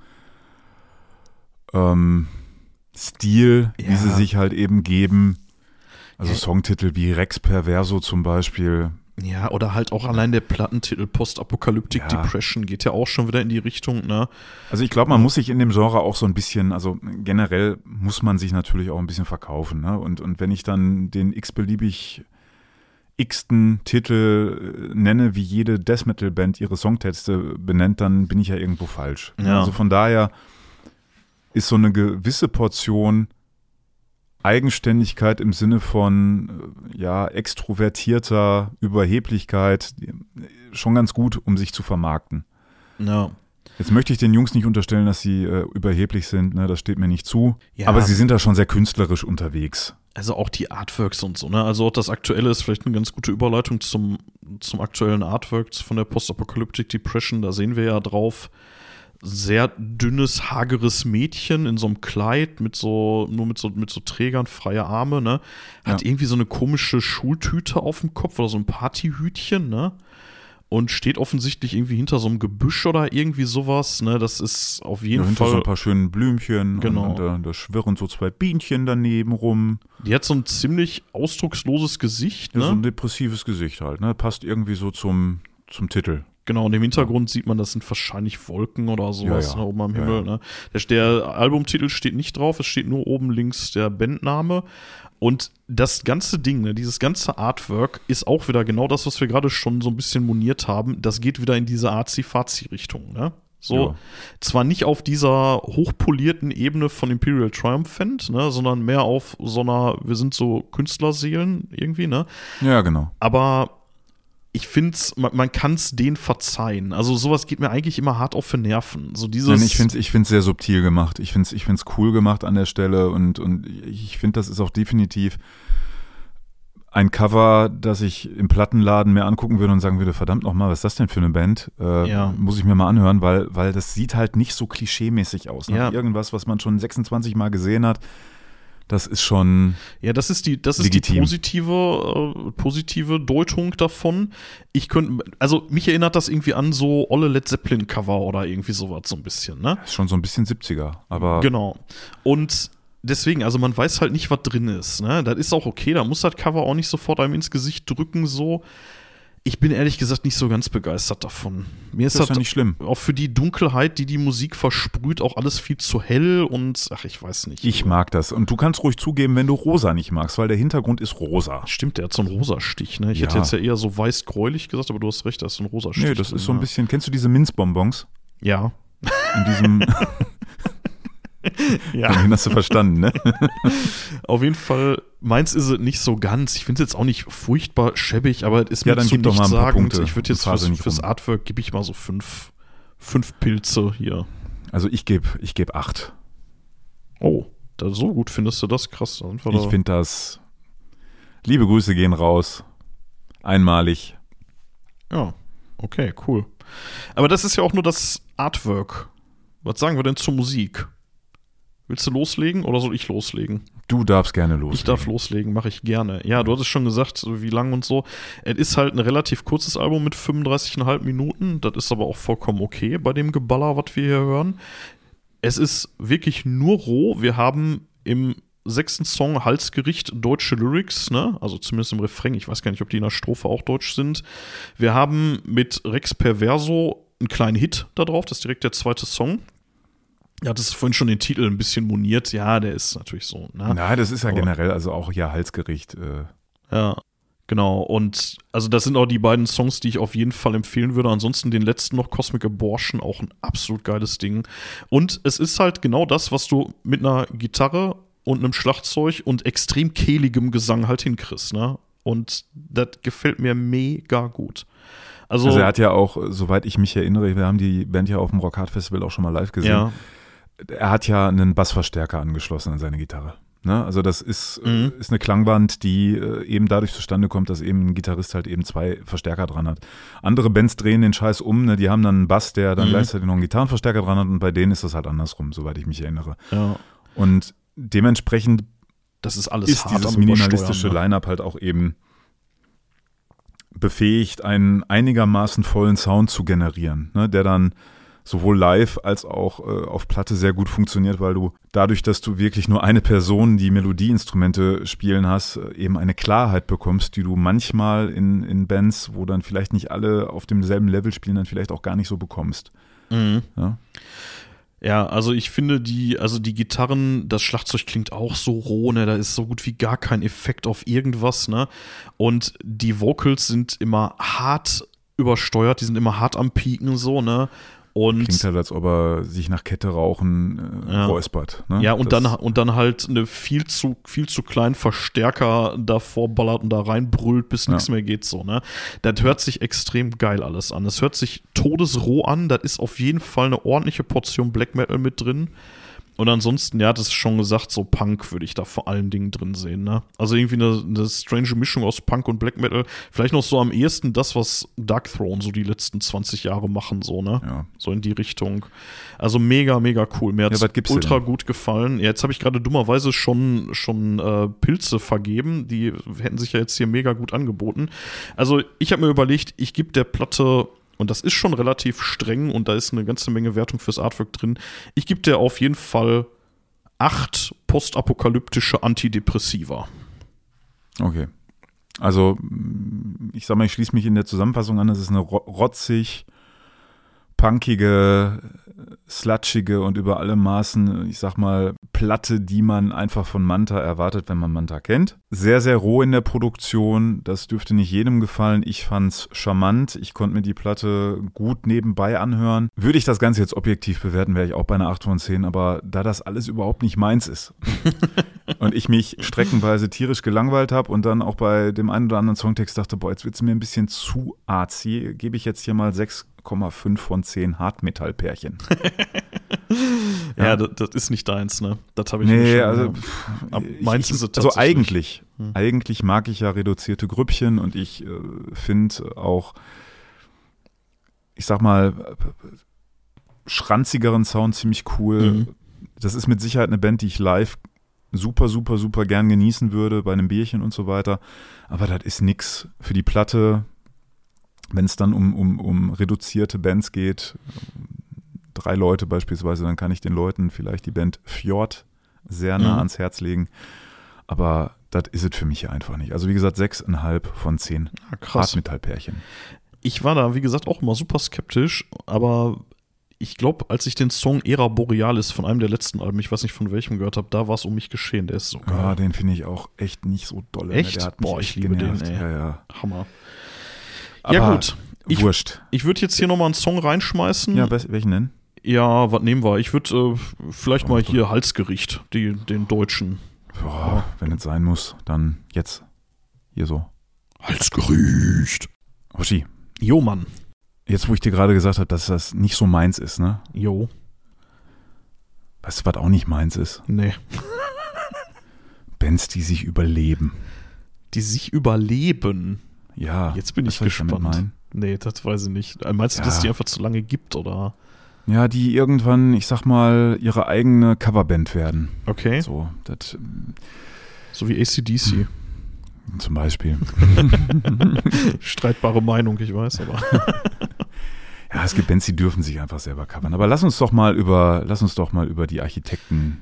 Stil, wie sie sich halt eben geben. Also Songtitel wie Rex Perverso zum Beispiel. Ja, oder halt auch allein der Plattentitel Post-Apocalyptic Depression geht ja auch schon wieder in die Richtung, ne? Also ich glaube, man muss sich in dem Genre auch so ein bisschen, also generell muss man sich natürlich auch ein bisschen verkaufen, ne? Und wenn ich dann den x-beliebig x-ten Titel nenne, wie jede Death-Metal-Band ihre Songtexte benennt, dann bin ich ja irgendwo falsch. Ja. Also von daher ist so eine gewisse Portion Eigenständigkeit im Sinne von extrovertierter Überheblichkeit schon ganz gut, um sich zu vermarkten. Ja. Jetzt möchte ich den Jungs nicht unterstellen, dass sie überheblich sind, ne? Das steht mir nicht zu. Ja. Aber sie sind da schon sehr künstlerisch unterwegs. Also auch die Artworks und so, ne? Also auch das Aktuelle ist vielleicht eine ganz gute Überleitung zum aktuellen Artwork von der Post-Apocalyptic Depression. Da sehen wir ja drauf sehr dünnes, hageres Mädchen in so einem Kleid mit so Trägern, freie Arme, ne? Hat irgendwie so eine komische Schultüte auf dem Kopf oder so ein Partyhütchen, ne? Und steht offensichtlich irgendwie hinter so einem Gebüsch oder irgendwie sowas, ne? Das ist auf jeden Fall. Hinter so ein paar schönen Blümchen. Genau. Und da schwirren so 2 Bienchen daneben rum. Die hat so ein ziemlich ausdrucksloses Gesicht, ne? Ja, so ein depressives Gesicht halt, ne? Passt irgendwie so zum Titel. Genau, und im Hintergrund sieht man, das sind wahrscheinlich Wolken oder sowas, Ja. ne, oben am Himmel. Ne? Der Albumtitel steht nicht drauf, es steht nur oben links der Bandname. Und das ganze Ding, ne, dieses ganze Artwork ist auch wieder genau das, was wir gerade schon so ein bisschen moniert haben. Das geht wieder in diese Arzi-Fazi-Richtung, ne? So, Ja. zwar nicht auf dieser hochpolierten Ebene von Imperial Triumphant, ne, sondern mehr auf so einer, wir sind so Künstlerseelen irgendwie, ne? Ja, genau. Aber ich finde, man kann es denen verzeihen. Also sowas geht mir eigentlich immer hart auf die Nerven. So dieses. Nein, ich find's sehr subtil gemacht. Ich find's cool gemacht an der Stelle und ich finde, das ist auch definitiv ein Cover, das ich im Plattenladen mir angucken würde und sagen würde, verdammt nochmal, was ist das denn für eine Band? Muss ich mir mal anhören, weil das sieht halt nicht so klischeemäßig aus. Ne? Ja. Irgendwas, was man schon 26 Mal gesehen hat. Das ist schon. Ja, das ist die legitim. positive Deutung davon. Also mich erinnert das irgendwie an so olle Led Zeppelin Cover oder irgendwie sowas so ein bisschen, ne? Ist schon so ein bisschen 70er, aber. Genau. Und deswegen, also man weiß halt nicht, was drin ist, ne? Das ist auch okay, da muss das Cover auch nicht sofort einem ins Gesicht drücken, so. Ich bin ehrlich gesagt nicht so ganz begeistert davon. Mir ist Das ist ja nicht schlimm. Auch für die Dunkelheit, die Musik versprüht, auch alles viel zu hell und ach, ich weiß nicht. Ich mag das. Und du kannst ruhig zugeben, wenn du rosa nicht magst, weil der Hintergrund ist rosa. Stimmt, der hat so einen rosa Stich, ne? Ich hätte jetzt ja eher so weiß-gräulich gesagt, aber du hast recht, da ist so ein rosa Stich. Nee, das ist so ein bisschen, kennst du diese Minzbonbons? Ja. In diesem, den hast du verstanden, ne? Auf jeden Fall, meins ist es nicht so ganz. Ich finde es jetzt auch nicht furchtbar schäbig, aber es ist mir dann zu gib doch mal ein paar nichtssagend. Punkte. Ich würde jetzt Phase nicht fürs rum. Artwork gebe ich mal so fünf Pilze hier. Also ich geb 8. Oh, so gut findest du das? Krass. Ich finde das, liebe Grüße gehen raus, einmalig. Ja, okay, cool. Aber das ist ja auch nur das Artwork. Was sagen wir denn zur Musik? Willst du loslegen oder soll ich loslegen? Du darfst gerne loslegen. Ich darf loslegen, mache ich gerne. Ja, du hattest schon gesagt, so wie lang und so. Es ist halt ein relativ kurzes Album mit 35,5 Minuten. Das ist aber auch vollkommen okay bei dem Geballer, was wir hier hören. Es ist wirklich nur roh. Wir haben im 6. Song Halsgericht deutsche Lyrics, ne? Also zumindest im Refrain. Ich weiß gar nicht, ob die in der Strophe auch deutsch sind. Wir haben mit Rex Perverso einen kleinen Hit da drauf. Das ist direkt der 2. Song. Ja, das ist vorhin schon den Titel ein bisschen moniert. Ja, der ist natürlich so. Ne? Na, das ist ja generell, also auch hier Halsgericht. Ja, genau. Und also das sind auch die beiden Songs, die ich auf jeden Fall empfehlen würde. Ansonsten den letzten noch, Cosmic Abortion, auch ein absolut geiles Ding. Und es ist halt genau das, was du mit einer Gitarre und einem Schlagzeug und extrem kehligem Gesang halt hinkriegst, ne? Und das gefällt mir mega gut. Also er hat ja auch, soweit ich mich erinnere, wir haben die Band ja auf dem Rock Hard Festival auch schon mal live gesehen. Ja. Er hat ja einen Bassverstärker angeschlossen an seine Gitarre. Ne? Also das ist eine Klangband, die eben dadurch zustande kommt, dass eben ein Gitarrist halt eben 2 Verstärker dran hat. Andere Bands drehen den Scheiß um, ne? Die haben dann einen Bass, der dann gleichzeitig noch einen Gitarrenverstärker dran hat und bei denen ist das halt andersrum, soweit ich mich erinnere. Ja. Und dementsprechend das ist alles ist hart dieses am minimalistische Übersteuern, ne? Line-Up halt auch eben befähigt, einen einigermaßen vollen Sound zu generieren, ne? Der dann sowohl live als auch auf Platte sehr gut funktioniert, weil du dadurch, dass du wirklich nur eine Person, die Melodieinstrumente spielen hast, eben eine Klarheit bekommst, die du manchmal in Bands, wo dann vielleicht nicht alle auf demselben Level spielen, dann vielleicht auch gar nicht so bekommst. Ja? Ja, also ich finde die Gitarren, das Schlagzeug klingt auch so roh, ne, da ist so gut wie gar kein Effekt auf irgendwas, ne, und die Vocals sind immer hart übersteuert, die sind immer hart am Pieken, so, ne, und klingt halt, als ob er sich nach Kette rauchen räuspert, ne? Ja, und dann halt eine viel zu kleinen Verstärker davor ballert und da reinbrüllt, bis nichts mehr geht, so, ne. Das hört sich extrem geil alles an. Es hört sich todesroh an, das ist auf jeden Fall eine ordentliche Portion Black Metal mit drin. Und ansonsten, ja, das ist schon gesagt, so Punk würde ich da vor allen Dingen drin sehen, ne? Also irgendwie eine strange Mischung aus Punk und Black Metal. Vielleicht noch so am ehesten das, was Dark Throne so die letzten 20 Jahre machen, so, ne? Ja. So in die Richtung. Also mega, mega cool. Mir hat's ultra gut gefallen. Ja, jetzt habe ich gerade dummerweise schon Pilze vergeben. Die hätten sich ja jetzt hier mega gut angeboten. Also ich habe mir überlegt, ich gebe der Platte, und das ist schon relativ streng und da ist eine ganze Menge Wertung fürs Artwork drin. Ich gebe dir auf jeden Fall 8 postapokalyptische Antidepressiva. Okay. Also, ich sag mal, ich schließe mich in der Zusammenfassung an, das ist eine rotzig, punkige, slutschige und über alle Maßen, ich sag mal, Platte, die man einfach von Manta erwartet, wenn man Manta kennt. Sehr, sehr roh in der Produktion, das dürfte nicht jedem gefallen. Ich fand's charmant, ich konnte mir die Platte gut nebenbei anhören. Würde ich das Ganze jetzt objektiv bewerten, wäre ich auch bei einer 8 von 10, aber da das alles überhaupt nicht meins ist und ich mich streckenweise tierisch gelangweilt habe und dann auch bei dem einen oder anderen Songtext dachte, boah, jetzt wird's mir ein bisschen zu arzi, gebe ich jetzt hier mal 6,5 von 10 Hartmetallpärchen. Ja, das ist nicht deins, ne? Das habe ich nee, schon. also meins ist es also tatsächlich. eigentlich mag ich ja reduzierte Grüppchen und ich finde auch, ich sag mal, schranzigeren Sound ziemlich cool. Das ist mit Sicherheit eine Band, die ich live super, super, super gern genießen würde, bei einem Bierchen und so weiter. Aber das ist nix für die Platte. Wenn es dann um reduzierte Bands geht, 3 Leute beispielsweise, dann kann ich den Leuten vielleicht die Band Fjord sehr nah ans Herz legen. Aber das ist es für mich hier einfach nicht. Also wie gesagt, 6,5 von 10 Hartmetallpärchen. Ich war da, wie gesagt, auch immer super skeptisch, aber ich glaube, als ich den Song Era Borealis von einem der letzten Alben, ich weiß nicht von welchem gehört habe, da war es um mich geschehen. Der ist so geil. Ja, den finde ich auch echt nicht so dolle. Echt? Der hat mich ich liebe genervt. den, ey. Ja. Hammer. Aber ja gut. Wurscht. Ich würde jetzt hier nochmal einen Song reinschmeißen. Ja, welchen denn? Ja, was nehmen wir? Ich würde vielleicht mal hier Halsgericht, den deutschen. Ja, wenn es sein muss, dann jetzt hier so. Halsgericht. Hoshi. Jo, Mann. Jetzt, wo ich dir gerade gesagt habe, dass das nicht so meins ist, ne? Jo. Weißt du, was auch nicht meins ist? Nee. Bands, die sich überleben. Die sich überleben? Ja. Jetzt bin ich gespannt. Nee, das weiß ich nicht. Meinst du, dass es die einfach zu lange gibt, oder? Ja, die irgendwann, ich sag mal, ihre eigene Coverband werden. Okay. So wie AC/DC. Zum Beispiel. Streitbare Meinung, ich weiß, aber. Ja, es gibt Bands, die dürfen sich einfach selber covern. Aber lass uns doch mal über die Architekten,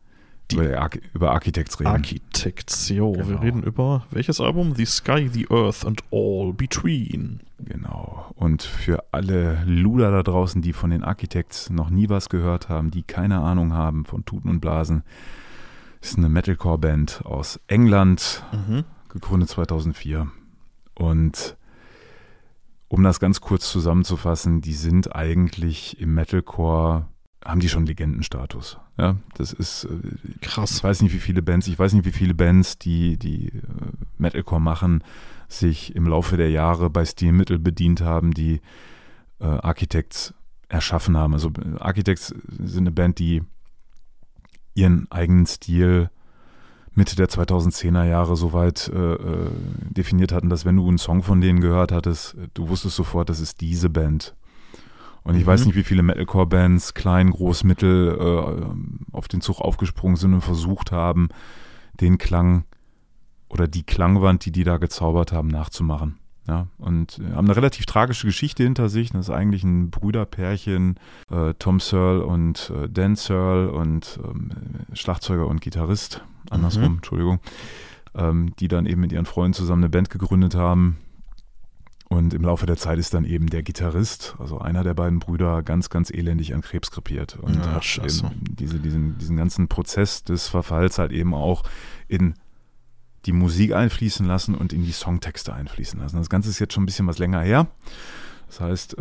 über Architects reden. Architects, jo. Genau. Wir reden über welches Album? The Sky, the Earth and All Between. Genau. Und für alle Luder da draußen, die von den Architects noch nie was gehört haben, die keine Ahnung haben von Tuten und Blasen, ist eine Metalcore-Band aus England, gegründet 2004. Und um das ganz kurz zusammenzufassen, die sind eigentlich im Metalcore, haben die schon Legendenstatus. Ja, das ist krass. Ich weiß nicht, wie viele Bands, die Metalcore machen, sich im Laufe der Jahre bei Stilmittel bedient haben, die Architects erschaffen haben. Also Architects sind eine Band, die ihren eigenen Stil Mitte der 2010er Jahre soweit definiert hatten, dass wenn du einen Song von denen gehört hattest, du wusstest sofort, das ist diese Band. Und ich weiß nicht, wie viele Metalcore-Bands, klein, groß, mittel, auf den Zug aufgesprungen sind und versucht haben, den Klang oder die Klangwand, die da gezaubert haben, nachzumachen. Ja, und haben eine relativ tragische Geschichte hinter sich. Das ist eigentlich ein Brüderpärchen, Tom Searle und Dan Searle und Schlagzeuger und Gitarrist, andersrum, Entschuldigung, die dann eben mit ihren Freunden zusammen eine Band gegründet haben. Und im Laufe der Zeit ist dann eben der Gitarrist, also einer der beiden Brüder, ganz, ganz elendig an Krebs krepiert. Und hat eben diesen ganzen Prozess des Verfalls halt eben auch in die Musik einfließen lassen und in die Songtexte einfließen lassen. Das Ganze ist jetzt schon ein bisschen was länger her. Das heißt,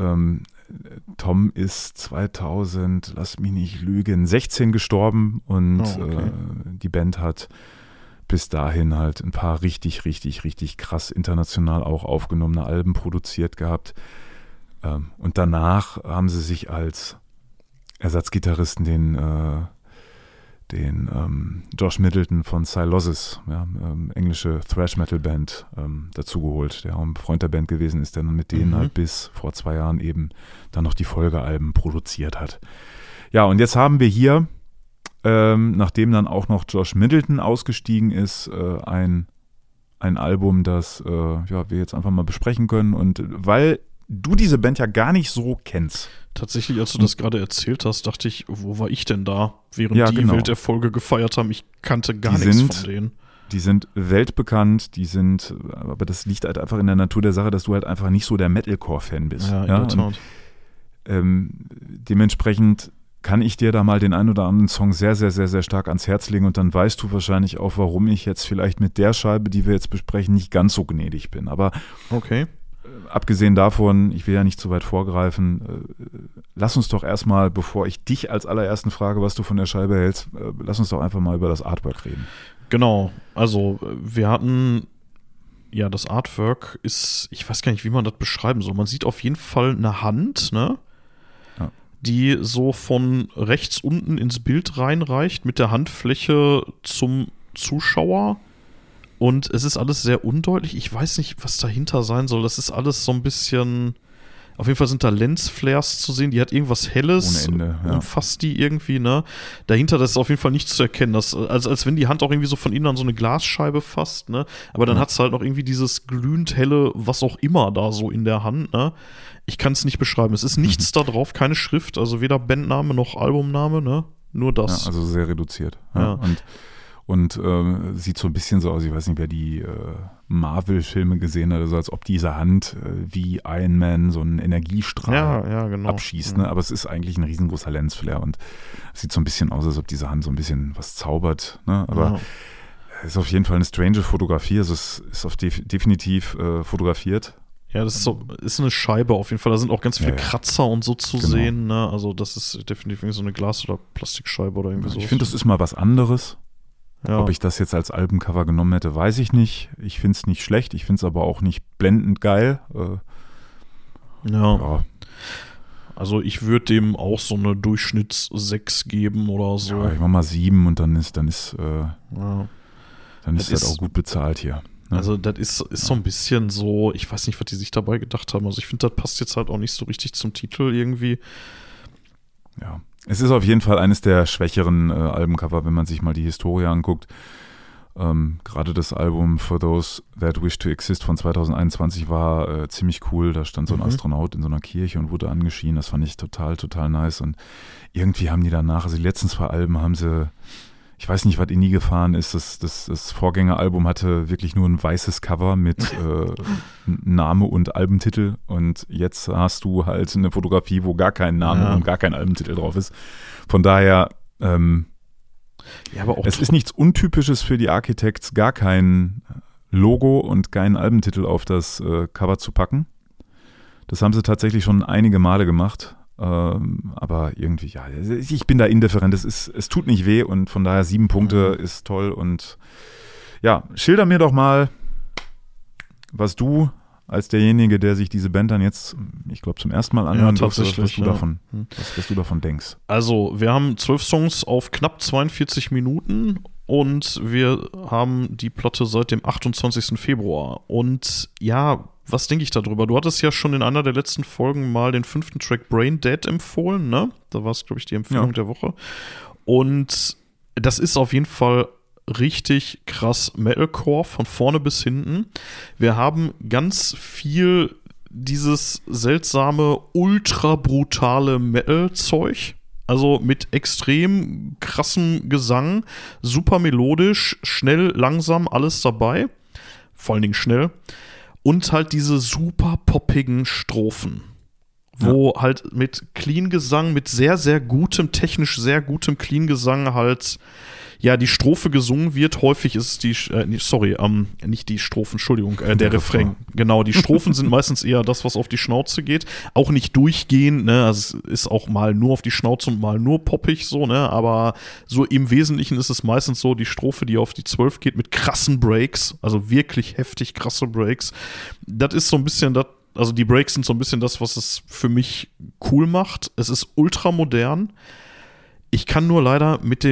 Tom ist 2000, lass mich nicht lügen, 16 gestorben und die Band hat bis dahin halt ein paar richtig, richtig, richtig krass international auch aufgenommene Alben produziert gehabt. Und danach haben sie sich als Ersatzgitarristen den Josh Middleton von Sylosis, ja, englische Thrash-Metal-Band, dazugeholt, der auch ein Freund der Band gewesen ist, der dann mit denen halt bis vor 2 Jahren eben dann noch die Folgealben produziert hat. Ja, und jetzt haben wir hier, nachdem dann auch noch Josh Middleton ausgestiegen ist, ein Album, das wir jetzt einfach mal besprechen können. Und weil du diese Band ja gar nicht so kennst. Tatsächlich, als du das gerade erzählt hast, dachte ich, wo war ich denn da, während die Welterfolge gefeiert haben? Ich kannte gar nichts von denen. Die sind weltbekannt, aber das liegt halt einfach in der Natur der Sache, dass du halt einfach nicht so der Metalcore-Fan bist. Ja, in der Tat. Dementsprechend kann ich dir da mal den einen oder anderen Song sehr, sehr, sehr, sehr stark ans Herz legen und dann weißt du wahrscheinlich auch, warum ich jetzt vielleicht mit der Scheibe, die wir jetzt besprechen, nicht ganz so gnädig bin. Aber okay. Abgesehen davon, ich will ja nicht zu weit vorgreifen, lass uns doch erstmal, bevor ich dich als allerersten frage, was du von der Scheibe hältst, lass uns doch einfach mal über das Artwork reden. Genau, also wir hatten, ja, das Artwork ist, ich weiß gar nicht, wie man das beschreiben soll. Man sieht auf jeden Fall eine Hand, ne? Ja. Die so von rechts unten ins Bild reinreicht, mit der Handfläche zum Zuschauer. Und es ist alles sehr undeutlich. Ich weiß nicht, was dahinter sein soll. Das ist alles so ein bisschen. Auf jeden Fall sind da Lensflares zu sehen. Die hat irgendwas Helles. Ohne Ende, ja. Umfasst die irgendwie, ne? Dahinter, das ist auf jeden Fall nicht zu erkennen. Also als wenn die Hand auch irgendwie so von innen an so eine Glasscheibe fasst, ne? Aber dann hat es halt noch irgendwie dieses glühend helle, was auch immer da so in der Hand, ne? Ich kann es nicht beschreiben. Es ist nichts da drauf, keine Schrift. Also weder Bandname noch Albumname, ne? Nur das. Ja, also sehr reduziert. Ja. Und sieht so ein bisschen so aus, ich weiß nicht, wer die Marvel-Filme gesehen hat, also als ob diese Hand wie Iron Man so einen Energiestrahl genau. abschießt. Ne? Aber es ist eigentlich ein riesengroßer Lensflare und es sieht so ein bisschen aus, als ob diese Hand so ein bisschen was zaubert. Ne? Aber es ist auf jeden Fall eine strange Fotografie, also es ist definitiv fotografiert. Ja, das ist eine Scheibe auf jeden Fall. Da sind auch ganz viele Kratzer und so zu sehen. Ne? Also das ist definitiv so eine Glas- oder Plastikscheibe oder irgendwie so. Ich finde, das ist mal was anderes. Ja. Ob ich das jetzt als Albumcover genommen hätte, weiß ich nicht. Ich finde es nicht schlecht, ich finde es aber auch nicht blendend geil. Ja. Also ich würde dem auch so eine Durchschnitts-6 geben oder so. Ja, ich mach mal 7 und dann ist das auch gut bezahlt hier. Ne? Also das ist so ein bisschen so, ich weiß nicht, was die sich dabei gedacht haben. Also ich finde, das passt jetzt halt auch nicht so richtig zum Titel irgendwie. Ja. Es ist auf jeden Fall eines der schwächeren Albencover, wenn man sich mal die Historie anguckt. Gerade das Album For Those That Wish to Exist von 2021 war ziemlich cool. Da stand so ein Astronaut in so einer Kirche und wurde angeschrien. Das fand ich total, total nice. Und irgendwie haben die danach, also die letzten 2 Alben haben sie, ich weiß nicht, was in die gefahren ist. Das Vorgängeralbum hatte wirklich nur ein weißes Cover mit Name und Albentitel. Und jetzt hast du halt eine Fotografie, wo gar kein Name und gar kein Albentitel drauf ist. Von daher, aber auch es ist nichts Untypisches für die Architects, gar kein Logo und keinen Albentitel auf das Cover zu packen. Das haben sie tatsächlich schon einige Male gemacht. Aber irgendwie, ja, ich bin da indifferent. Es tut nicht weh und von daher 7 Punkte ist toll. Und ja, schilder mir doch mal, was du als derjenige, der sich diese Band dann jetzt, ich glaube, zum ersten Mal anhören durfte, was du davon denkst. Also, wir haben 12 Songs auf knapp 42 Minuten und wir haben die Platte seit dem 28. Februar. Und ja, was denke ich darüber? Du hattest ja schon in einer der letzten Folgen mal den 5. Track Brain Dead empfohlen, ne? Da war es, glaube ich, die Empfehlung der Woche. Und das ist auf jeden Fall richtig krass Metalcore von vorne bis hinten. Wir haben ganz viel dieses seltsame, ultra brutale Metal-Zeug. Also mit extrem krassem Gesang, super melodisch, schnell, langsam, alles dabei. Vor allen Dingen schnell. Und halt diese super poppigen Strophen, wo halt mit Clean-Gesang, mit sehr, sehr gutem, technisch sehr gutem Clean-Gesang halt, ja, die Strophe gesungen wird. Häufig ist die, nicht die Strophen, Entschuldigung, der Refrain. Genau, die Strophen sind meistens eher das, was auf die Schnauze geht. Auch nicht durchgehend, ne, also es ist auch mal nur auf die Schnauze und mal nur poppig so, ne, aber so im Wesentlichen ist es meistens so die Strophe, die auf die 12 geht mit krassen Breaks, also wirklich heftig krasse Breaks. Das ist so ein bisschen das, also die Breaks sind so ein bisschen das, was es für mich cool macht. Es ist ultra modern. Ich kann nur leider mit dem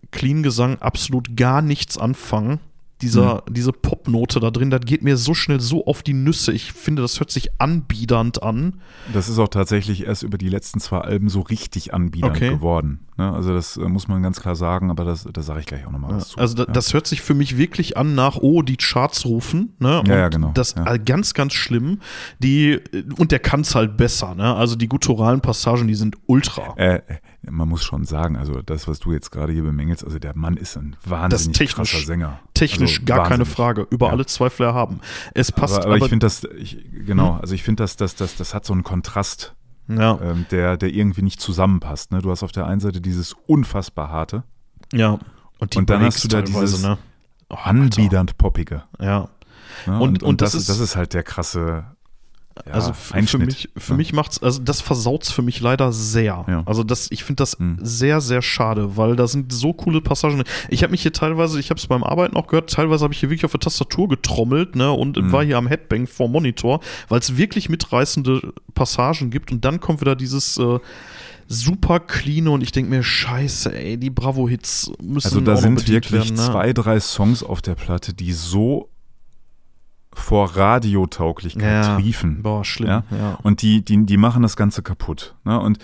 Clean-Gesang absolut gar nichts anfangen. Diese Popnote da drin, das geht mir so schnell so auf die Nüsse. Ich finde, das hört sich anbiedernd an. Das ist auch tatsächlich erst über die letzten 2 Alben so richtig anbiedernd geworden. Ne? Also das muss man ganz klar sagen, aber da sage ich gleich auch nochmal was zu. Also das hört sich für mich wirklich an nach, die Charts rufen. Ne? Und genau. Das ganz, ganz schlimm. Und der kann es halt besser. Ne? Also die gutturalen Passagen, die sind ultra. Man muss schon sagen, also das, was du jetzt gerade hier bemängelst, also der Mann ist ein wahnsinnig krasser Sänger. Technisch also gar keine Frage, über alle Zweifel erhaben. Es passt aber ich finde also ich finde, das hat so einen Kontrast, der irgendwie nicht zusammenpasst. Ne? Du hast auf der einen Seite dieses unfassbar harte. Ja. Und dann hast du da dieses anbiedernd Poppige. Ja. Und das ist halt der krasse also für mich macht's, also das versaut's für mich leider sehr. Ja. Also ich finde das sehr, sehr schade, weil da sind so coole Passagen. Ich habe mich hier teilweise, ich habe es beim Arbeiten auch gehört, teilweise habe ich hier wirklich auf der Tastatur getrommelt, ne, und war hier am Headbang vor Monitor, weil es wirklich mitreißende Passagen gibt und dann kommt wieder dieses super clean und ich denke mir, scheiße, ey, die Bravo-Hits müssen also da auch sind wirklich werden, ne? 2, 3 Songs auf der Platte, die so vor Radiotauglichkeit triefen. Boah, schlimm. Ja? Und die machen das Ganze kaputt. Ne? Und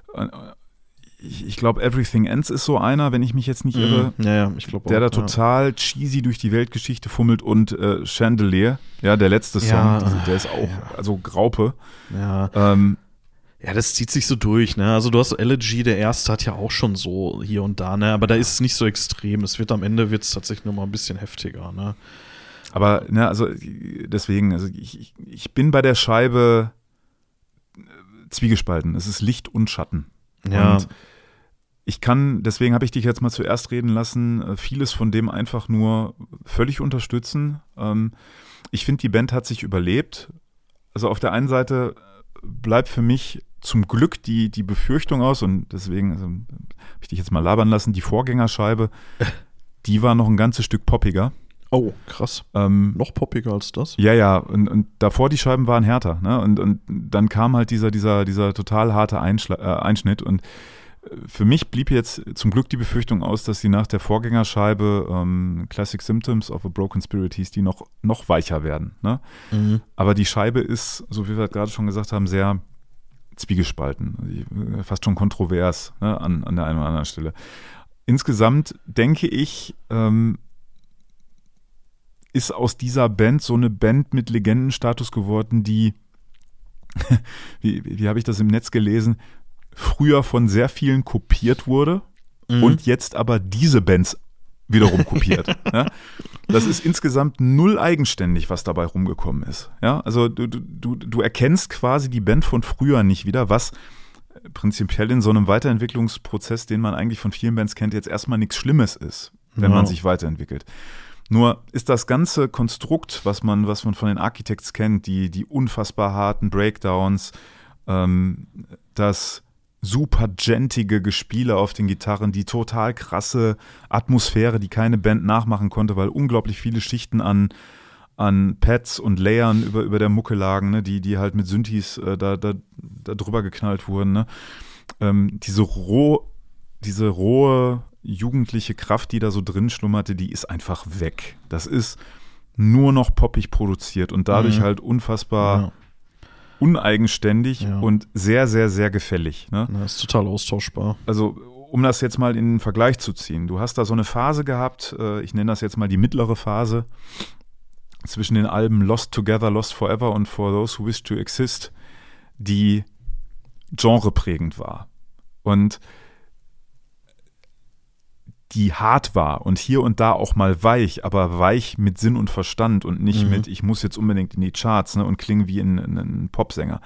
ich glaube, Everything Ends ist so einer, wenn ich mich jetzt nicht irre, ich glaub auch, der da total cheesy durch die Weltgeschichte fummelt und Chandelier, der letzte Song, der ist auch, also Graupe. Ja. Ja, das zieht sich so durch, ne? Also du hast Elegy, der erste hat ja auch schon so hier und da, ne? Aber da ist es nicht so extrem. Am Ende wird es tatsächlich nur mal ein bisschen heftiger, ne? Aber, ne, also deswegen, also ich bin bei der Scheibe zwiegespalten. Es ist Licht und Schatten. Ja. Und deswegen habe ich dich jetzt mal zuerst reden lassen, vieles von dem einfach nur völlig unterstützen. Ich finde, die Band hat sich überlebt. Also auf der einen Seite bleibt für mich zum Glück die Befürchtung aus und deswegen habe ich dich jetzt mal labern lassen, die Vorgängerscheibe, die war noch ein ganzes Stück poppiger. Oh, krass. Noch poppiger als das? Ja, und davor die Scheiben waren härter, ne? Und dann kam halt dieser total harte Einschnitt und für mich blieb jetzt zum Glück die Befürchtung aus, dass sie nach der Vorgängerscheibe Classic Symptoms of a Broken Spirit hieß, die noch weicher werden, ne? Mhm. Aber die Scheibe ist, so wie wir gerade schon gesagt haben, sehr zwiegespalten, fast schon kontrovers, ne? an der einen oder anderen Stelle. Insgesamt denke ich, ist aus dieser Band so eine Band mit Legendenstatus geworden, die, wie habe ich das im Netz gelesen, früher von sehr vielen kopiert wurde und jetzt aber diese Bands wiederum kopiert. Ja? Das ist insgesamt null eigenständig, was dabei rumgekommen ist. Ja? Also du erkennst quasi die Band von früher nicht wieder, was prinzipiell in so einem Weiterentwicklungsprozess, den man eigentlich von vielen Bands kennt, jetzt erstmal nichts Schlimmes ist, wenn man sich weiterentwickelt. Nur ist das ganze Konstrukt, was man von den Architects kennt, die unfassbar harten Breakdowns, das super gentige Gespiele auf den Gitarren, die total krasse Atmosphäre, die keine Band nachmachen konnte, weil unglaublich viele Schichten an Pads und Layern über der Mucke lagen, ne, die halt mit Synthes da drüber geknallt wurden. Ne? Diese rohe jugendliche Kraft, die da so drin schlummerte, die ist einfach weg. Das ist nur noch poppig produziert und dadurch halt unfassbar uneigenständig und sehr, sehr, sehr gefällig. Ne? Das ist total austauschbar. Also, um das jetzt mal in den Vergleich zu ziehen, du hast da so eine Phase gehabt, ich nenne das jetzt mal die mittlere Phase, zwischen den Alben Lost Together, Lost Forever und For Those Who Wish to Exist, die genreprägend war. Und die hart war und hier und da auch mal weich, aber weich mit Sinn und Verstand und nicht mit, ich muss jetzt unbedingt in die Charts, ne, und klinge wie ein Popsänger.